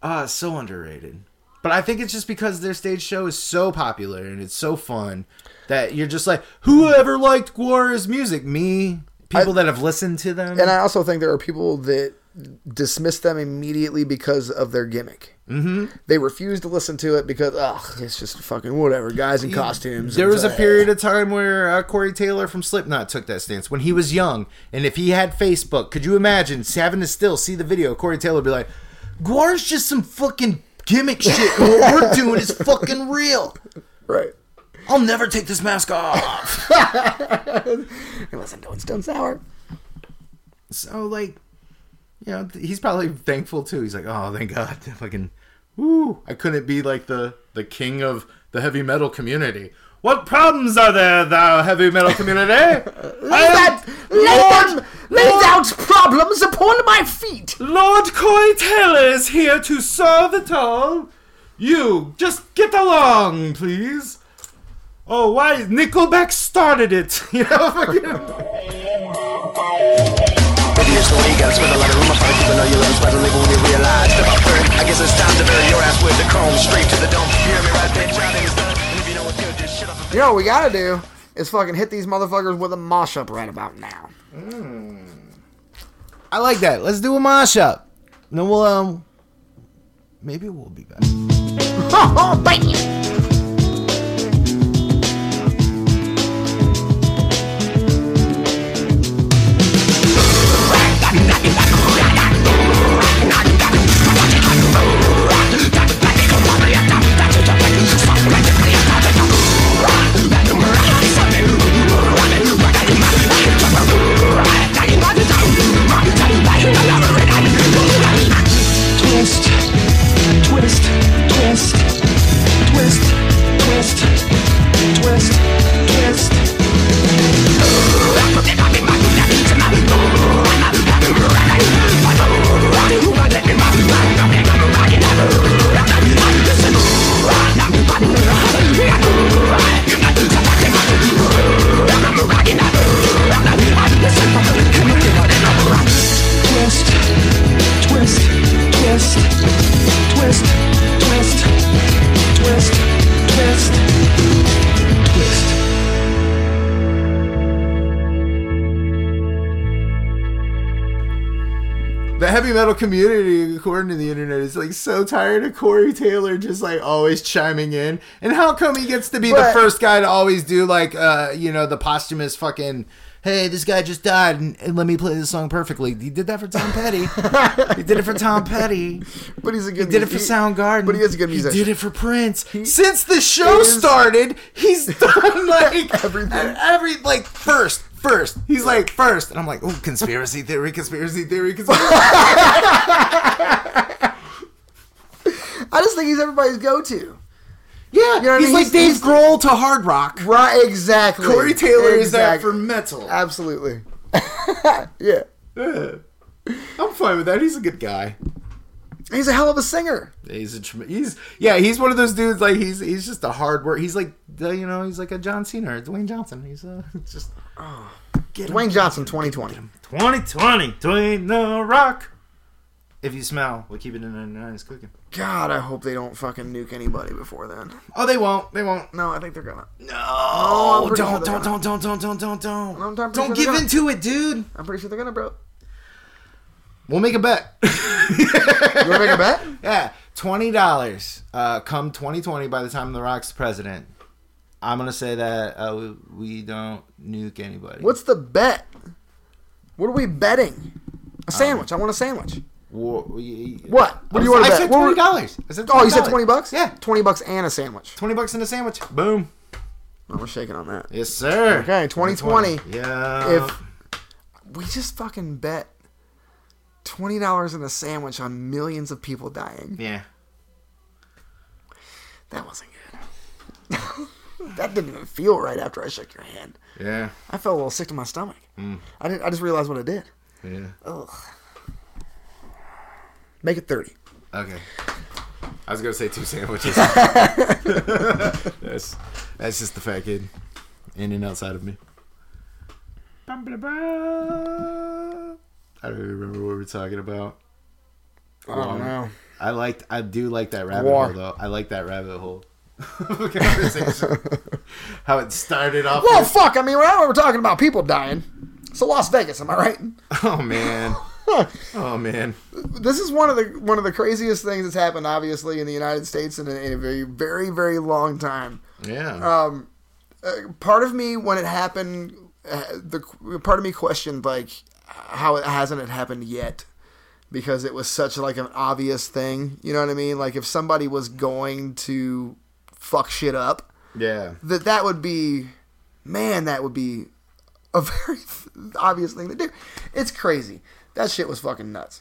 Ah, so underrated. But I think it's just because their stage show is so popular and it's so fun that you're just like, whoever liked Guara's music? Me? People I, that have listened to them? And I also think there are people that dismiss them immediately because of their gimmick. Mm-hmm. They refuse to listen to it because, ugh, it's just fucking whatever. Guys in costumes. There was a period of time where uh, Corey Taylor from Slipknot took that stance when he was young. And if he had Facebook, could you imagine having to still see the video? Corey Taylor would be like, Guara's just some fucking gimmick shit. And what we're doing is fucking real. Right. I'll never take this mask off. Listen to Stone Sour. So, like, you know, he's probably thankful, too. He's like, oh, thank God. Fucking, woo. I couldn't be, like, the, the king of the heavy metal community. What problems are there, thou heavy metal community? lay that, lay them, lay down problems upon my feet. Lord Corey Taylor is here to solve it all. You, just get along, please. Oh, why? Nickelback started it. You know? Maybe it's the way you gotta spend a lot of room. I probably even know you love but when you realize step up third. I guess it's time to bury your ass with the chrome straight to the dome. You hear me right, bitch? Out is done. And if you know what's good, just shit off the. You know what we gotta do is fucking hit these motherfuckers with a mosh up right about now. Mm. I like that. Let's do a mosh up. Then we'll um. Maybe we'll be back. Oh, bam! Twist, twist, twist, twist, twist, twist, twist. Twist, twist, twist, twist, twist, twist, twist, twist. The heavy metal community, according to the internet, is like so tired of Corey Taylor just like always chiming in. And how come he gets to be But- the first guy to always do like, uh, you know, the posthumous fucking, hey, this guy just died and, and let me play this song perfectly. He did that for Tom Petty. He did it for Tom Petty. But he's a good He did it for he- Soundgarden. But he is a good musician. He did it for Prince. Since the show is- started, he's done like Everything. Every like first, first. He's like first, and I'm like, oh, conspiracy theory, conspiracy theory, conspiracy. I just think he's everybody's go-to. Yeah, You know what I he's mean? like He's- Dave he's- Grohl to hard rock. Right, exactly. Corey Taylor is that Exactly. for metal. Absolutely. Yeah. Yeah. I'm fine with that. He's a good guy. He's a hell of a singer. He's a trem- he's yeah. He's one of those dudes like he's he's just a hard work. He's like uh, you know he's like a John Cena or Dwayne Johnson. He's uh just oh, get him. Dwayne Johnson, twenty twenty. twenty twenty Dwayne the Rock. If you smell, we'll keep it in a nice cooking. God, I hope they don't fucking nuke anybody before then. Oh, they won't. They won't. No, I think they're gonna. No, I'm pretty sure don't, they're don't, gonna. don't, don't, don't, don't, don't, I'm don't. pretty sure Don't they're give gonna. into it, dude. I'm pretty sure they're gonna, bro. We'll make a bet. You wanna make a bet? Yeah, twenty dollars. Uh, come twenty twenty, by the time The Rock's president, I'm gonna say that uh, we, we don't nuke anybody. What's the bet? What are we betting? A sandwich. I want a sandwich. What? We, What? What do you want I to bet? said What twenty were- dollars. I said Oh, you said twenty twenty bucks? Yeah, twenty bucks and a sandwich. twenty bucks in a sandwich. Boom. Oh, we're shaking on that. Yes, sir. Okay, twenty twenty. Yeah. If we just fucking bet twenty dollars in a sandwich on millions of people dying, Yeah. that wasn't good. That didn't even feel right after I shook your hand. Yeah. I felt a little sick to my stomach. Mm. I didn't. I just realized what I did. Yeah. Ugh. Make it thirty. Okay. I was gonna say two sandwiches. that's that's just the fat kid in and outside of me. I don't even remember what we were talking about. I don't know. I liked. I do like that rabbit War. hole, though. I like that rabbit hole conversation. How it started off. Well, with, fuck. I mean, we're, we're talking about people dying. So Las Vegas, am I right? oh man. Oh man. This is one of the one of the craziest things that's happened, obviously, in the United States in a, in a very, very, very long time. Yeah. Um, uh, part of me, when it happened, uh, the part of me questioned like how it hasn't it happened yet, because it was such like an obvious thing. You know what I mean? Like if somebody was going to fuck shit up, yeah. that that would be, man, that would be a very obvious thing to do. It's crazy. That shit was fucking nuts.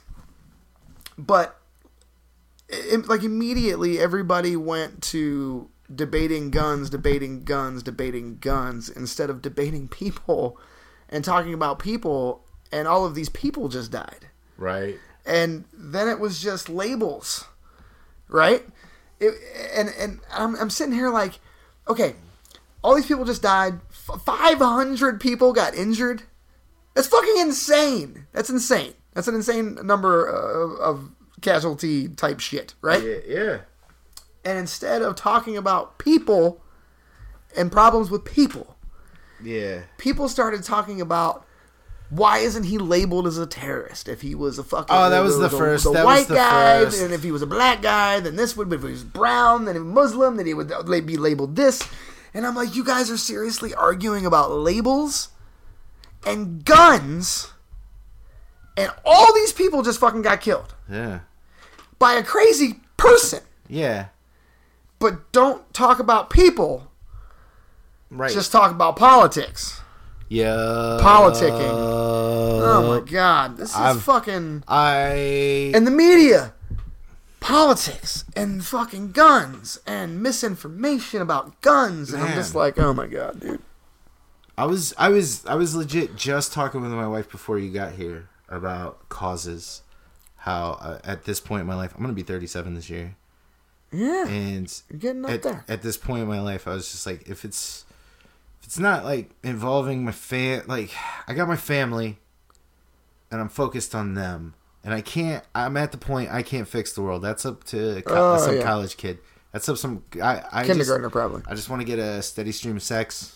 But it, like immediately everybody went to debating guns, debating guns, debating guns instead of debating people and talking about people, and all of these people just died. Right. And then it was just labels. Right? It, and and I'm I'm sitting here like, okay, all these people just died. five hundred people got injured. That's fucking insane. That's insane. That's an insane number of, of casualty type shit, right? Yeah, yeah. And instead of talking about people and problems with people, Yeah. people started talking about why isn't he labeled as a terrorist? If he was a fucking Oh, that was the first- the that white was the guy, first. and if he was a black guy, then this would. But if he was brown, then he was Muslim, then he would be labeled this. And I'm like, you guys are seriously arguing about labels and guns, and all these people just fucking got killed Yeah. by a crazy person. Yeah. But don't talk about people. Right. Just talk about politics. yeah. Politicking. Oh my god, this is I've- fucking. I. And the media, politics, and fucking guns, and misinformation about guns, and I'm Man. just like, oh my god, dude. I was I was I was legit just talking with my wife before you got here about causes. How uh, at this point in my life, I'm gonna be thirty-seven this year, Yeah, and you're getting up at, there. at this point in my life, I was just like, if it's if it's not like involving my fam, like I got my family, and I'm focused on them, and I can't. I'm at the point I can't fix the world. That's up to co- Oh, some yeah. college kid. That's up some I, I Kindergartner, just, probably. I just want to get a steady stream of sex.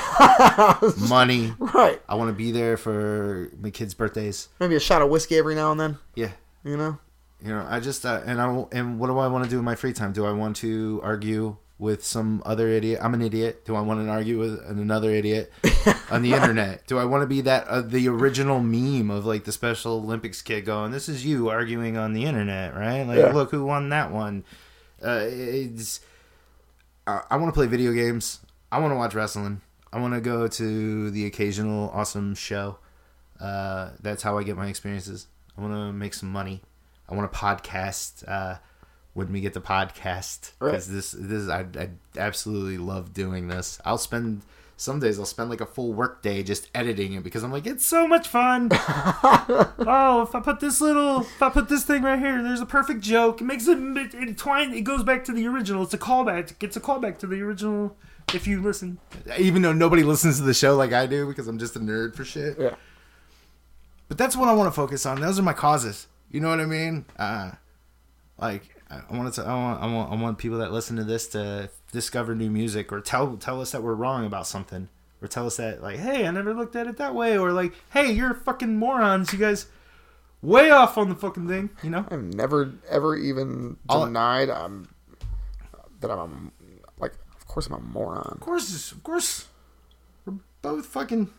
Money. Right. I want to be there for my kids' birthdays. Maybe a shot of whiskey every now and then. Yeah. You know. You know, I just uh, and I and what do I want to do in my free time? Do I want to argue with some other idiot? I'm an idiot. Do I want to argue with another idiot on the internet? Do I want to be that uh, the original meme of like the Special Olympics kid going, "This is you arguing on the internet, right? Like, Yeah. look who won that one." Uh, it's I, I want to play video games. I want to watch wrestling. I want to go to the occasional awesome show. Uh, that's how I get my experiences. I want to make some money. I want to podcast uh, when we get the podcast, because Right. this this I, I absolutely love doing this. I'll spend some days I'll spend like a full work day just editing it because I'm like, it's so much fun. Oh, if I put this little, if I put this thing right here, there's a perfect joke. It makes it, it, it twine. It goes back to the original. It's a callback. It's a callback to the original. If you listen, even though nobody listens to the show like I do because I'm just a nerd for shit. Yeah. But that's what I want to focus on. Those are my causes. You know what I mean? Uh, like I want to. I want, I want. I want people that listen to this to discover new music, or tell tell us that we're wrong about something, or tell us that like, hey, I never looked at it that way, or like, hey, you're fucking morons. You guys way off on the fucking thing. You know? I've never ever even All- denied I'm that I'm a, like. Of course, I'm a moron. Of course, of course, we're both fucking.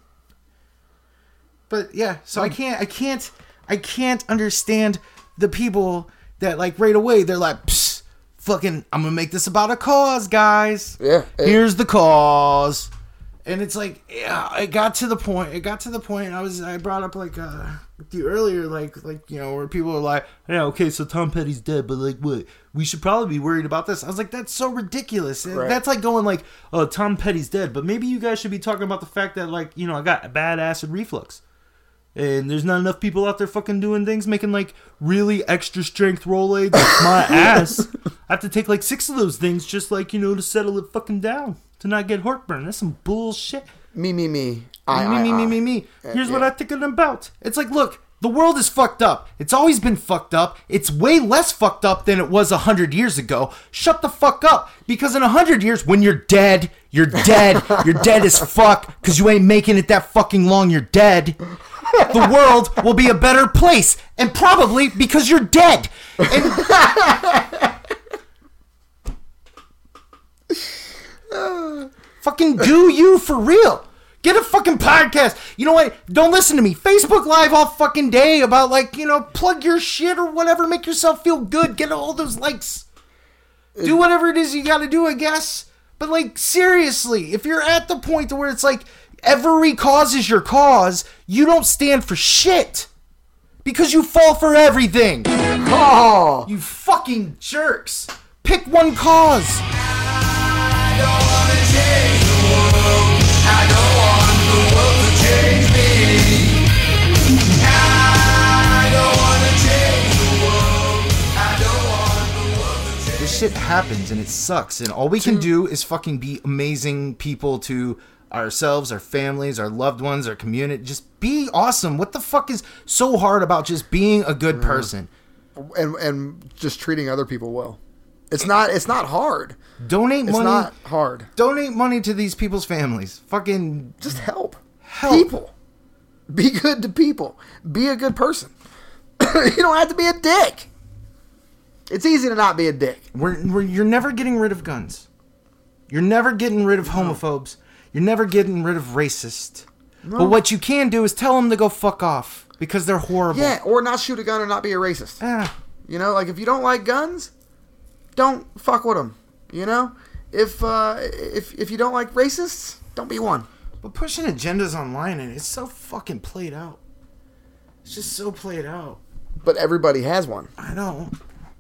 But yeah, so I can't, I can't, I can't understand the people that like right away they're like, Psst, fucking, I'm gonna make this about a cause, guys. Yeah, it- Here's the cause, and it's like, yeah, it got to the point. It got to the point. I was, I brought up like uh, with you earlier, like, like you know, where people are like, yeah, okay, so Tom Petty's dead, but like, what? We should probably be worried about this. I was like, that's so ridiculous. Right. That's like going like, oh, Tom Petty's dead, but maybe you guys should be talking about the fact that like, you know, I got bad acid reflux. And there's not enough people out there fucking doing things, making like really extra strength Rolaids with my ass. I have to take like six of those things just like, you know, to settle it fucking down, to not get heartburn. That's some bullshit. Me, me, me. I, me, I, me, me, I. me, me. Here's yeah. what I think about. It's like, look, The world is fucked up. It's always been fucked up. It's way less fucked up than it was a hundred years ago. Shut the fuck up. Because in a hundred years, when you're dead, you're dead. You're dead as fuck. Because you ain't making it that fucking long, you're dead. The world will be a better place. And probably because you're dead. And... fucking do you for real. Get a fucking podcast. You know what? Don't listen to me. Facebook Live all fucking day about, like, you know, plug your shit or whatever. Make yourself feel good. Get all those likes. Do whatever it is you got to do, I guess. But, like, seriously, if you're at the point where it's like every cause is your cause, you don't stand for shit. Because you fall for everything. Oh, You fucking jerks. Pick one cause. I don't wanna change the world. I don't want the world to change me. I don't wanna change the world. I don't want the world to change me. This shit happens and it sucks, and all we can do is fucking be amazing people to ourselves, our families, our loved ones, our community. Just be awesome. What the fuck is so hard about just being a good person? and and just treating other people well. It's not. It's not hard. Donate It's money. not hard. Donate money to these people's families. Fucking Just help. Help. People. Be good to people. Be a good person. You don't have to be a dick. It's easy to not be a dick. We're, we're, you're never getting rid of guns. You're never getting rid of homophobes. You're never getting rid of racists. But what you can do is tell them to go fuck off because they're horrible. Yeah, or not shoot a gun or not be a racist. Ah, You know, like if you don't like guns, don't fuck with them. You know, if uh, if if you don't like racists, don't be one. but pushing agendas online, and it's so fucking played out. It's just so played out. But everybody has one. I don't.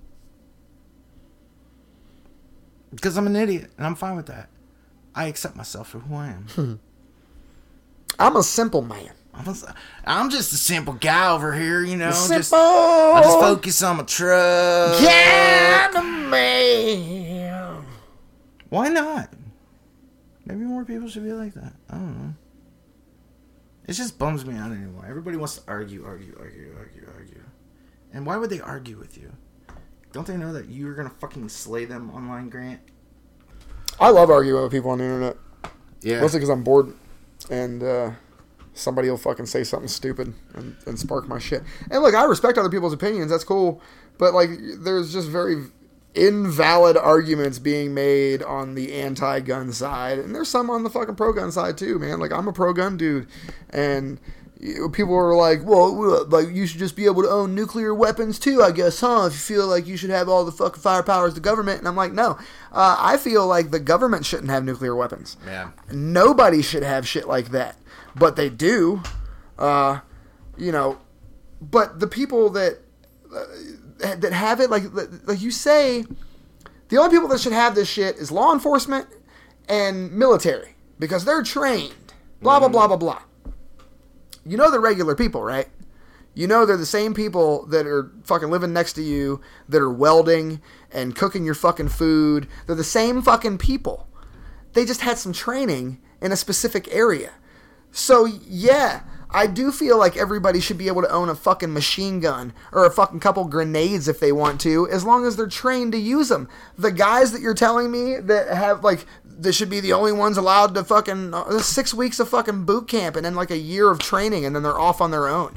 Because I'm an idiot, and I'm fine with that. I accept myself for who I am. I'm a simple man. I'm, a, I'm just a simple guy over here, you know. Simple. Just, I just focus on my truck. Yeah, the man. Why not? Maybe more people should be like that. I don't know. It just bums me out anymore. Everybody wants to argue, argue, argue, argue, argue. And why would they argue with you? Don't they know that you're going to fucking slay them online, Grant? I love arguing with people on the internet. Yeah. Mostly because I'm bored, and uh, somebody will fucking say something stupid and, and spark my shit. And look, I respect other people's opinions. That's cool. But like, there's just very invalid arguments being made on the anti-gun side, and there's some on the fucking pro-gun side too, man. Like, I'm a pro-gun dude, and you- people are like, well, like, you should just be able to own nuclear weapons too, I guess, huh? If you feel like you should have all the fucking firepower as the government. And I'm like, no. Uh, I feel like the government shouldn't have nuclear weapons. Yeah. Nobody should have shit like that. But they do. Uh, you know, but the people that uh, that have it, like like you say, the only people that should have this shit is law enforcement and military, because they're trained. Blah, blah, blah, blah, blah. You know they're regular people, right? You know they're the same people that are fucking living next to you, that are welding and cooking your fucking food. They're the same fucking people. They just had some training in a specific area. So, yeah, I do feel like everybody should be able to own a fucking machine gun or a fucking couple grenades if they want to, as long as they're trained to use them. The guys that you're telling me that have, like, they should be the only ones allowed to fucking, uh, six weeks of fucking boot camp and then like a year of training and then they're off on their own.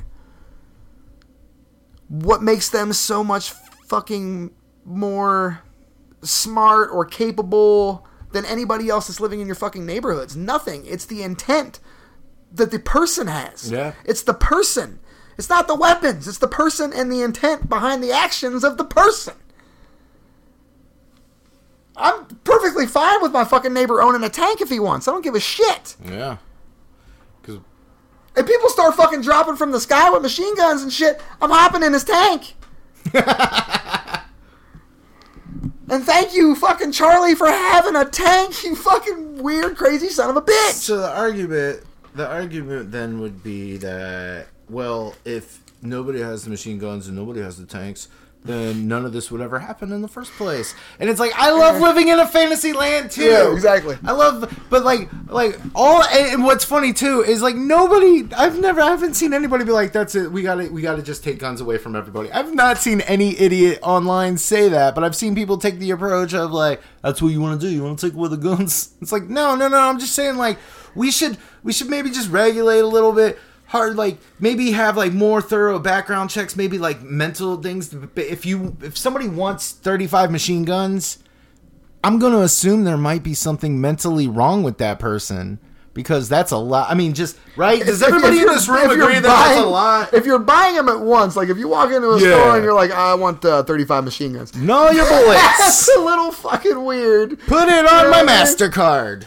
What makes them so much fucking more smart or capable than anybody else that's living in your fucking neighborhoods? Nothing. It's the intent that the person has. Yeah. It's the person. It's not the weapons. It's the person and the intent behind the actions of the person. I'm perfectly fine with my fucking neighbor owning a tank if he wants. I don't give a shit. Yeah. Because If people start fucking dropping from the sky with machine guns and shit, I'm hopping in his tank. And thank you, fucking Charlie, for having a tank, you fucking weird, crazy son of a bitch. So the argument, the argument then would be that, well, if nobody has the machine guns and nobody has the tanks, then none of this would ever happen in the first place. And it's like, I love living in a fantasy land too. Yeah, exactly. I love, but like, like all, and what's funny too is like nobody, I've never, I haven't seen anybody be like, that's it, we gotta, we gotta just take guns away from everybody. I've not seen any idiot online say that, but I've seen people take the approach of like, that's what you want to do, you want to take away the guns. It's like, no, no, no, I'm just saying like, we should, we should maybe just regulate a little bit. Hard, like maybe have like more thorough background checks, maybe like mental things. If you if somebody wants thirty-five machine guns, I'm gonna assume there might be something mentally wrong with that person, because that's a lot. I mean, just right? Does If- if everybody in you're- this room if you're agree that that's a buying- lot? If you're buying them at once, like if you walk into a Yeah. store and you're like, I want uh, thirty-five machine guns. Know your That's bullets. a little fucking weird. Put it on my Yeah. MasterCard.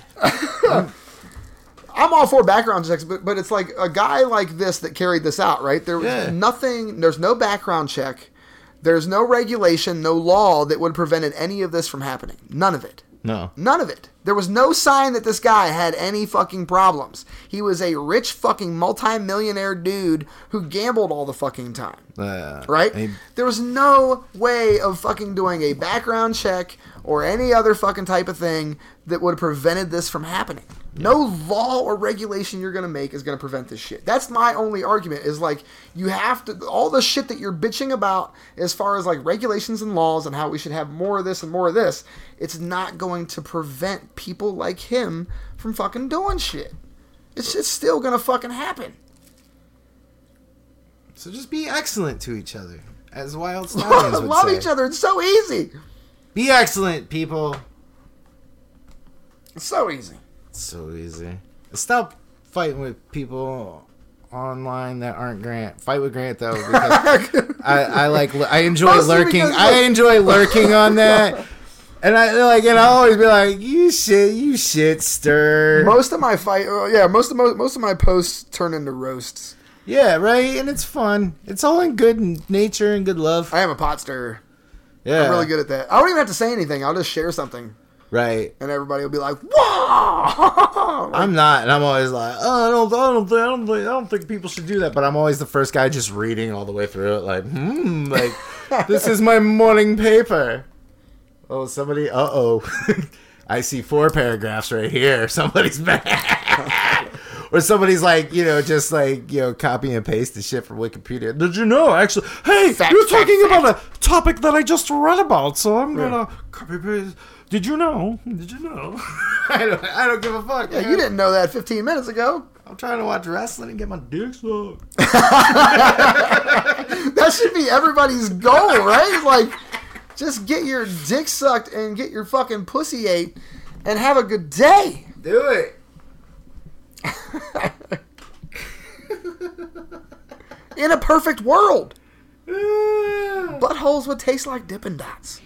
I'm all for background checks, but but it's like a guy like this that carried this out, right? There was Yeah. nothing, there's no background check. There's no regulation, no law that would have prevented any of this from happening. None of it. No. None of it. There was no sign that this guy had any fucking problems. He was a rich fucking multi-millionaire dude who gambled all the fucking time. Uh, Right? I- There was no way of fucking doing a background check or any other fucking type of thing that would have prevented this from happening. No law or regulation you're going to make is going to prevent this shit. That's my only argument is like, you have to, all the shit that you're bitching about as far as like regulations and laws and how we should have more of this and more of this, it's not going to prevent people like him from fucking doing shit. It's just still going to fucking happen. So just be excellent to each other, as Wild Stallions would Love say. each other. It's so easy. Be excellent, people. It's so easy. So easy. Stop fighting with people online that aren't Grant. Fight with Grant though, because I, I like I enjoy Mostly lurking. because, I like- enjoy lurking on that, and I like and I always be like, you shit, you shit stir. Most of my fight, uh, yeah, most of most, most of my posts turn into roasts. Yeah, right. And it's fun. It's all in good nature and good love. I am a pot stirrer. Yeah, I'm really good at that. I don't even have to say anything. I'll just share something, Right. and everybody will be like, "Wow!" I'm not, and I'm always like, oh, I don't, I don't, think, I don't, think, I don't think people should do that. But I'm always the first guy just reading all the way through it, like, hmm, like this is my morning paper. Oh, somebody, uh oh, I see four paragraphs right here. Somebody's bad, or somebody's like, you know, just like you know, copy and paste the shit from Wikipedia. Did you know? Actually, hey, Fact, you're fact, talking fact. about a topic that I just read about, so I'm gonna copy paste. Did you know? Did you know? I don't. I don't give a fuck. Yeah, man. you didn't know that fifteen minutes ago. I'm trying to watch wrestling and get my dick sucked. That should be everybody's goal, right? Like, just get your dick sucked and get your fucking pussy ate and have a good day. Do it. In a perfect world, buttholes would taste like Dippin' Dots.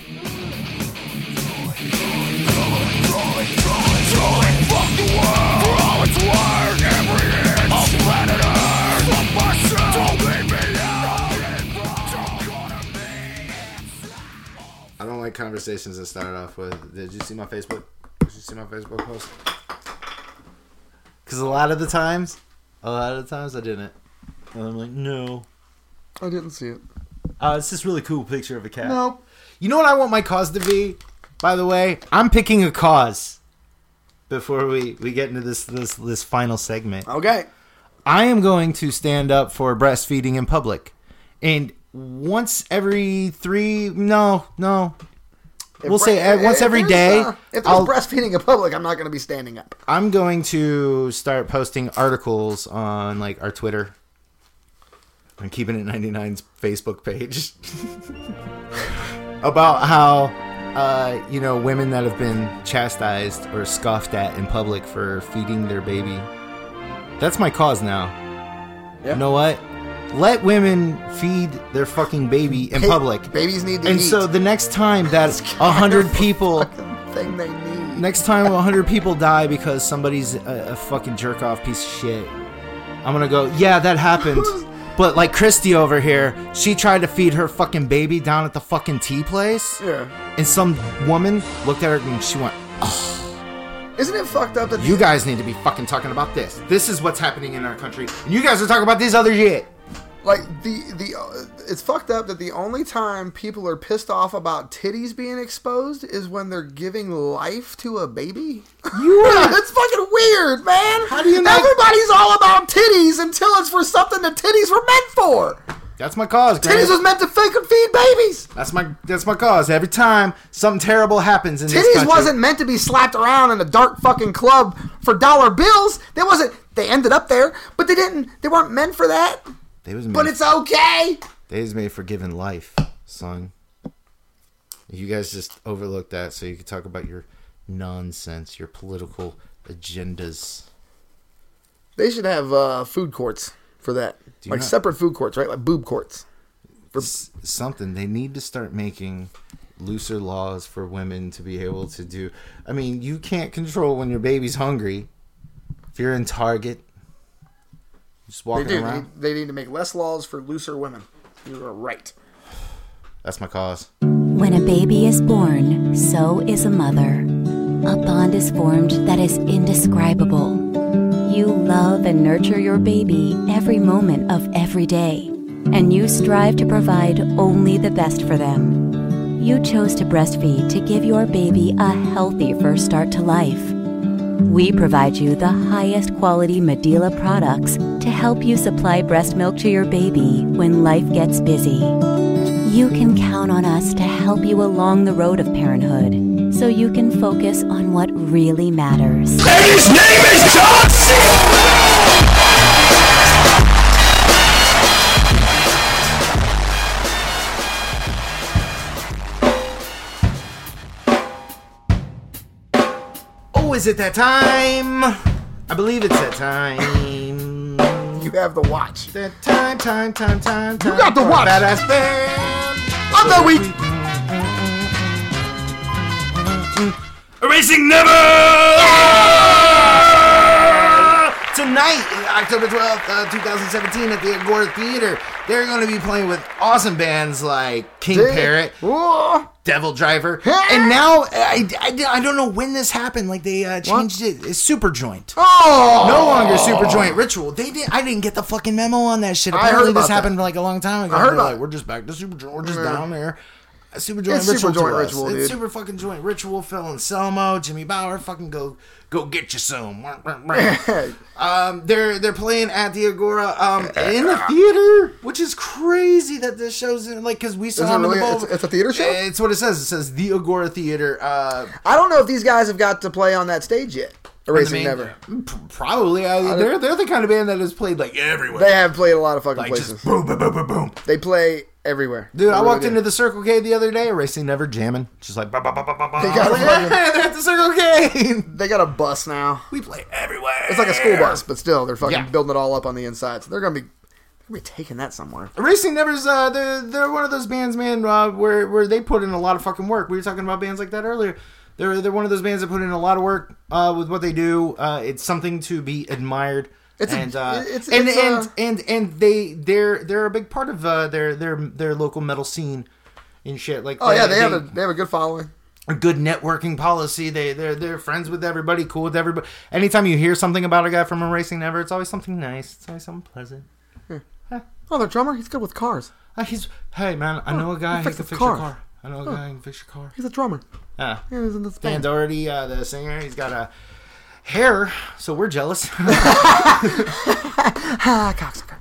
I don't like conversations that start off with, did you see my Facebook? Did you see my Facebook post? Because a lot of the times, a lot of the times I didn't. And I'm like, no. I didn't see it. Uh, it's this really cool picture of a cat. Nope. You know what I want my cause to be? By the way, I'm picking a cause before we, we get into this, this, this final segment. Okay. I am going to stand up for breastfeeding in public. And once every three, no, no. If We'll bre- say uh, once if every there's, day. uh, if there's I'll- breastfeeding in public, I'm not going to be standing up. I'm going to start posting articles on like our Twitter. I'm keeping it ninety-nine's Facebook page about how uh, you know, women that have been chastised or scoffed at in public for feeding their baby. That's my cause now. Yeah. You know what? Let women feed their fucking baby in Hey, public. Babies need to And eat. so the next time that a hundred people, Fucking thing they need. next time a hundred people die because somebody's a, a fucking jerk off piece of shit, I'm gonna go, yeah, that happened. But like Christy over here, she tried to feed her fucking baby down at the fucking tea place, Yeah. and some woman looked at her and she went, Isn't it fucked up that "You guys need to be fucking talking about this. This is what's happening in our country, and you guys are talking about this other shit." Like the the uh, it's fucked up that the only time people are pissed off about titties being exposed is when they're giving life to a baby. You it's fucking weird, man. How do you not- Everybody's all about titties until it's for something that titties were meant for. That's my cause, Grant. Titties was meant to fucking feed babies. That's my that's my cause. Every time something terrible happens in this Titties country, wasn't meant to be slapped around in a dark fucking club for dollar bills. They wasn't. They ended up there, but they didn't. They weren't meant for that. They was made, But it's okay. they was made for giving life, son. You guys just overlooked that, so you could talk about your nonsense, your political agendas. They should have uh, food courts for that, Do you like not- separate food courts, right? Like boob courts. For S- something they need to start making looser laws for women to be able to do. I mean, you can't control when your baby's hungry. If you're in Target, just they walking do. They, around. they need to make less laws for looser women. You are right. That's my cause. When a baby is born, so is a mother. A bond is formed that is indescribable. You love and nurture your baby every moment of every day, and you strive to provide only the best for them. You chose to breastfeed to give your baby a healthy first start to life. We provide you the highest quality Medela products to help you supply breast milk to your baby when life gets busy. You can count on us to help you along the road of parenthood so you can focus on what really matters. His name is John C. Oh, is it that time? I believe it's that time. You have the watch. That time, time, time, time, time. got the for a watch. Badass band. Of the week. Erasing Never! Tonight, October twelfth, uh, twenty seventeen, at the Agora Theater, they're going to be playing with awesome bands like King Parrot, Whoa. Devil Driver, and now I, I, I don't know when this happened. Like they uh, changed it. It's Super Joint. Oh. No longer Super Joint Ritual. They did. I didn't get the fucking memo on that shit. I Apparently, heard this about happened like a long time ago. I heard They're about like, it. we're just back to Super Joint. We're just Yeah. down there. Super Joint It's Ritual. Super Joint to us. Ritual, It's dude. Super fucking Joint Ritual. Phil Anselmo, Jimmy Bauer. Fucking go, go get you some. um, they're they're playing at the Agora um in the theater, which is crazy that this show's in, like because we saw Is it them in really? the It's, bowl. it's a theater show. It's what it says. It says the Agora Theater. Uh, I don't know if these guys have got to play on that stage yet. Erasing I mean, Never. p- Probably. Uh, they're they're the kind of band that has played like everywhere. They have played a lot of fucking like places. just boom, boom, boom, boom, boom. They play everywhere. Dude, They I really walked do. into the Circle K the other day, Erasing Never, jamming, just like ba ba ba ba ba ba. They got I was a like, fucking- "Yeah, they're at the Circle K. They got a bus now. We play everywhere. It's like a school bus, but still, they're fucking Yeah. building it all up on the inside. So they're gonna be, they're gonna be taking that somewhere. Erasing Never's uh, they're they're one of those bands, man, uh, where where they put in a lot of fucking work. We were talking about bands like that earlier. They're they're one of those bands that put in a lot of work uh, with what they do. Uh, it's something to be admired. It's a- and uh, it's- and, it's and, a- and and they they're they're a big part of uh, their their their local metal scene and shit. Like Oh yeah, they have a they have a good following. a good networking policy. They they're they're friends with everybody, cool with everybody. Anytime you hear something about a guy from Erasing Never, it's always something nice. It's always something pleasant. Oh, their drummer, he's good with cars. Uh, he's hey man, I know a guy he who can fixes fix your cars. car. I know a guy who can fix your car. He's a drummer. Ah, Yeah, he's in this Dan band. Doherty, uh, the singer, he's got a hair, so we're jealous. Ah, cocksucker.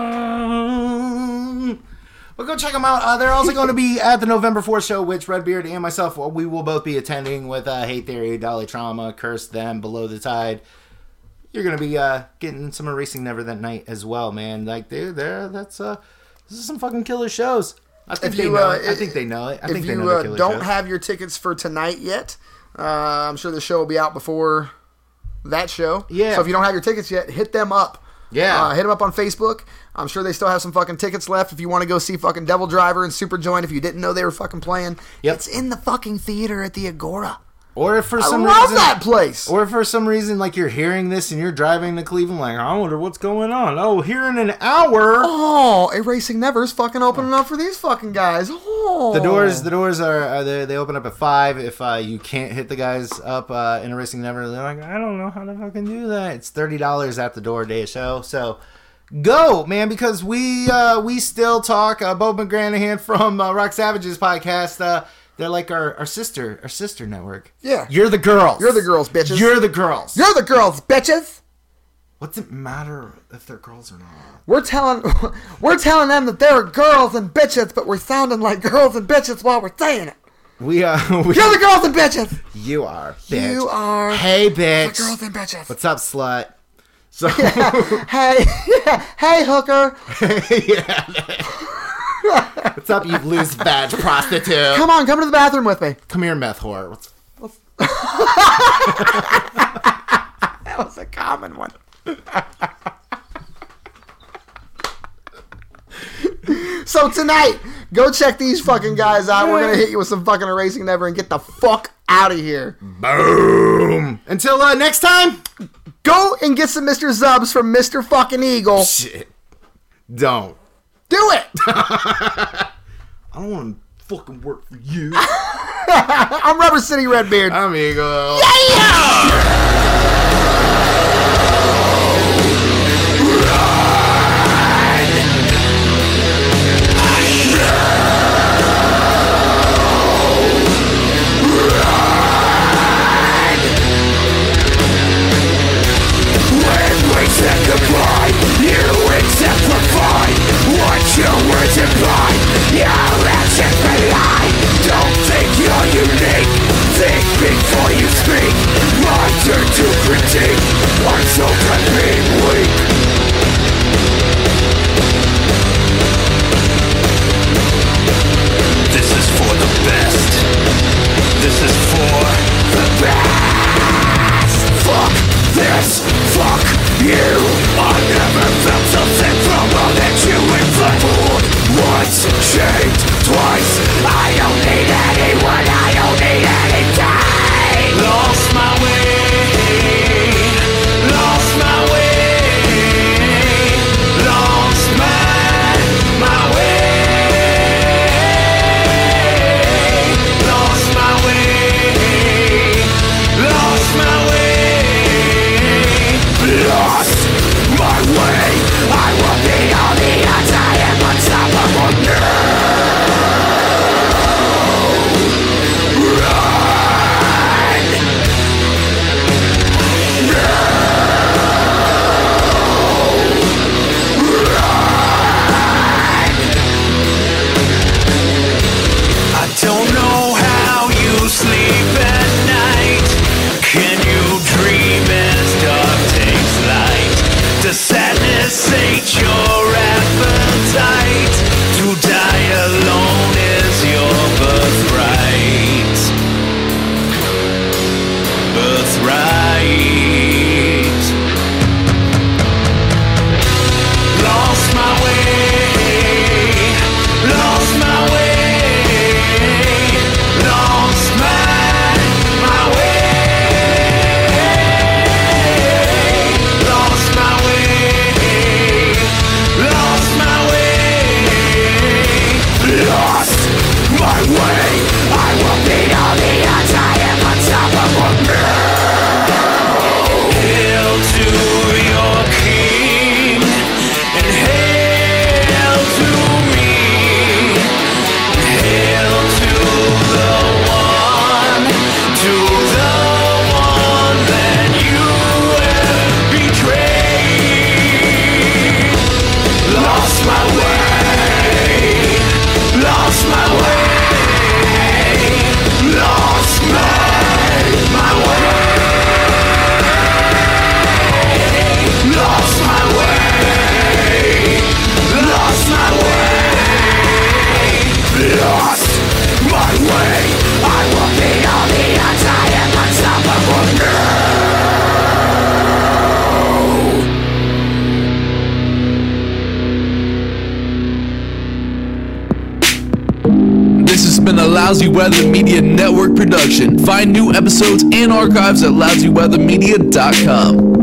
Well, go check them out. Uh, they're also going to be at the November fourth show, which Redbeard and myself, well, we will both be attending with uh, Hate Theory, Dolly Trauma, Curse Them, Below the Tide. You're going to be uh, getting some Erasing Never that night as well, man. Like, dude, there, that's uh, this is some fucking killer shows. I think If they you, know uh, it. I think they know it. I If think they you know the uh, killer don't shows. have your tickets for tonight yet, uh, I'm sure the show will be out before that show. Yeah. So if you don't have your tickets yet, hit them up. Yeah. Uh, hit them up on Facebook. I'm sure they still have some fucking tickets left if you want to go see fucking Devil Driver and Super Joint if you didn't know they were fucking playing. Yep. It's in the fucking theater at the Agora. Or if for I some love reason, that place. Or if for some reason, like you're hearing this and you're driving to Cleveland, like I wonder what's going on. Oh, here in an hour, Oh, Erasing Never's fucking opening up for these fucking guys. Oh. the doors, the doors are, are they, they open up at five. If uh, you can't hit the guys up uh, in Erasing Never, they're like, I don't know how to fucking do that. It's thirty dollars at the door day of show, so go, man, because we uh, we still talk. Uh, Bo McGranahan from uh, Rock Savage's podcast. Uh, they're like our, our sister, our sister network. Yeah. You're the girls. You're the girls, bitches. You're the girls. You're the girls, bitches. What's it matter if they're girls or not? We're telling we're telling them that they're girls and bitches, but we're sounding like girls and bitches while we're saying it. We uh, we, You're the girls and bitches. You are, bitch. You are. Hey, bitch. The girls and bitches. What's up, slut? So, hey, hey, hooker. yeah. What's up, you loose vag prostitute? Come on, come to the bathroom with me. Come here, meth whore. What's... That was a common one. So tonight, go check these fucking guys out. We're gonna hit you with some fucking Erasing Never and get the fuck out of here. Boom. Until uh, next time, go and get some Mister Zubs from Mister Fucking Eagle. Shit. Don't. Do it. I don't want to fucking work for you. I'm Rubber City Redbeard. Amigo. Yeah! Goodbye, you exemplify what your words imply. Your actions belie. Don't think you're unique. Think before you speak. My turn to critique. I'm so done being weak. This is for the best. This is for the best. Fuck this. Fuck you. I never felt so sick from all that you inflict. Once, shamed, twice. I don't need anyone, I don't need anything. Lost my way. Lost my way. Lost my, my way. Lost my way. Lost my way. Lost my way. I will be on the outside and unstoppable now. Run. No. Run. I don't know how you sleep at night. Can you dream as dark takes light? Does sadness sate your appetite? To die alone is your birthright. Birthright. Lost my way. Lost my way. Lost my, my way. Lost my way. Lost my way. Lost my way. I will be on the outside and unstoppable now. Hail to your king and hail to me. Hail to the one, to the one that you have betrayed. Lost my way. Lost my way. Lost my, my way. Lost my way. Lost my way. Lost my way. I will be on the outside and unstoppable now. This has been a Lousy Weather Media Network production. Find new episodes and archives at lousy weather media dot com.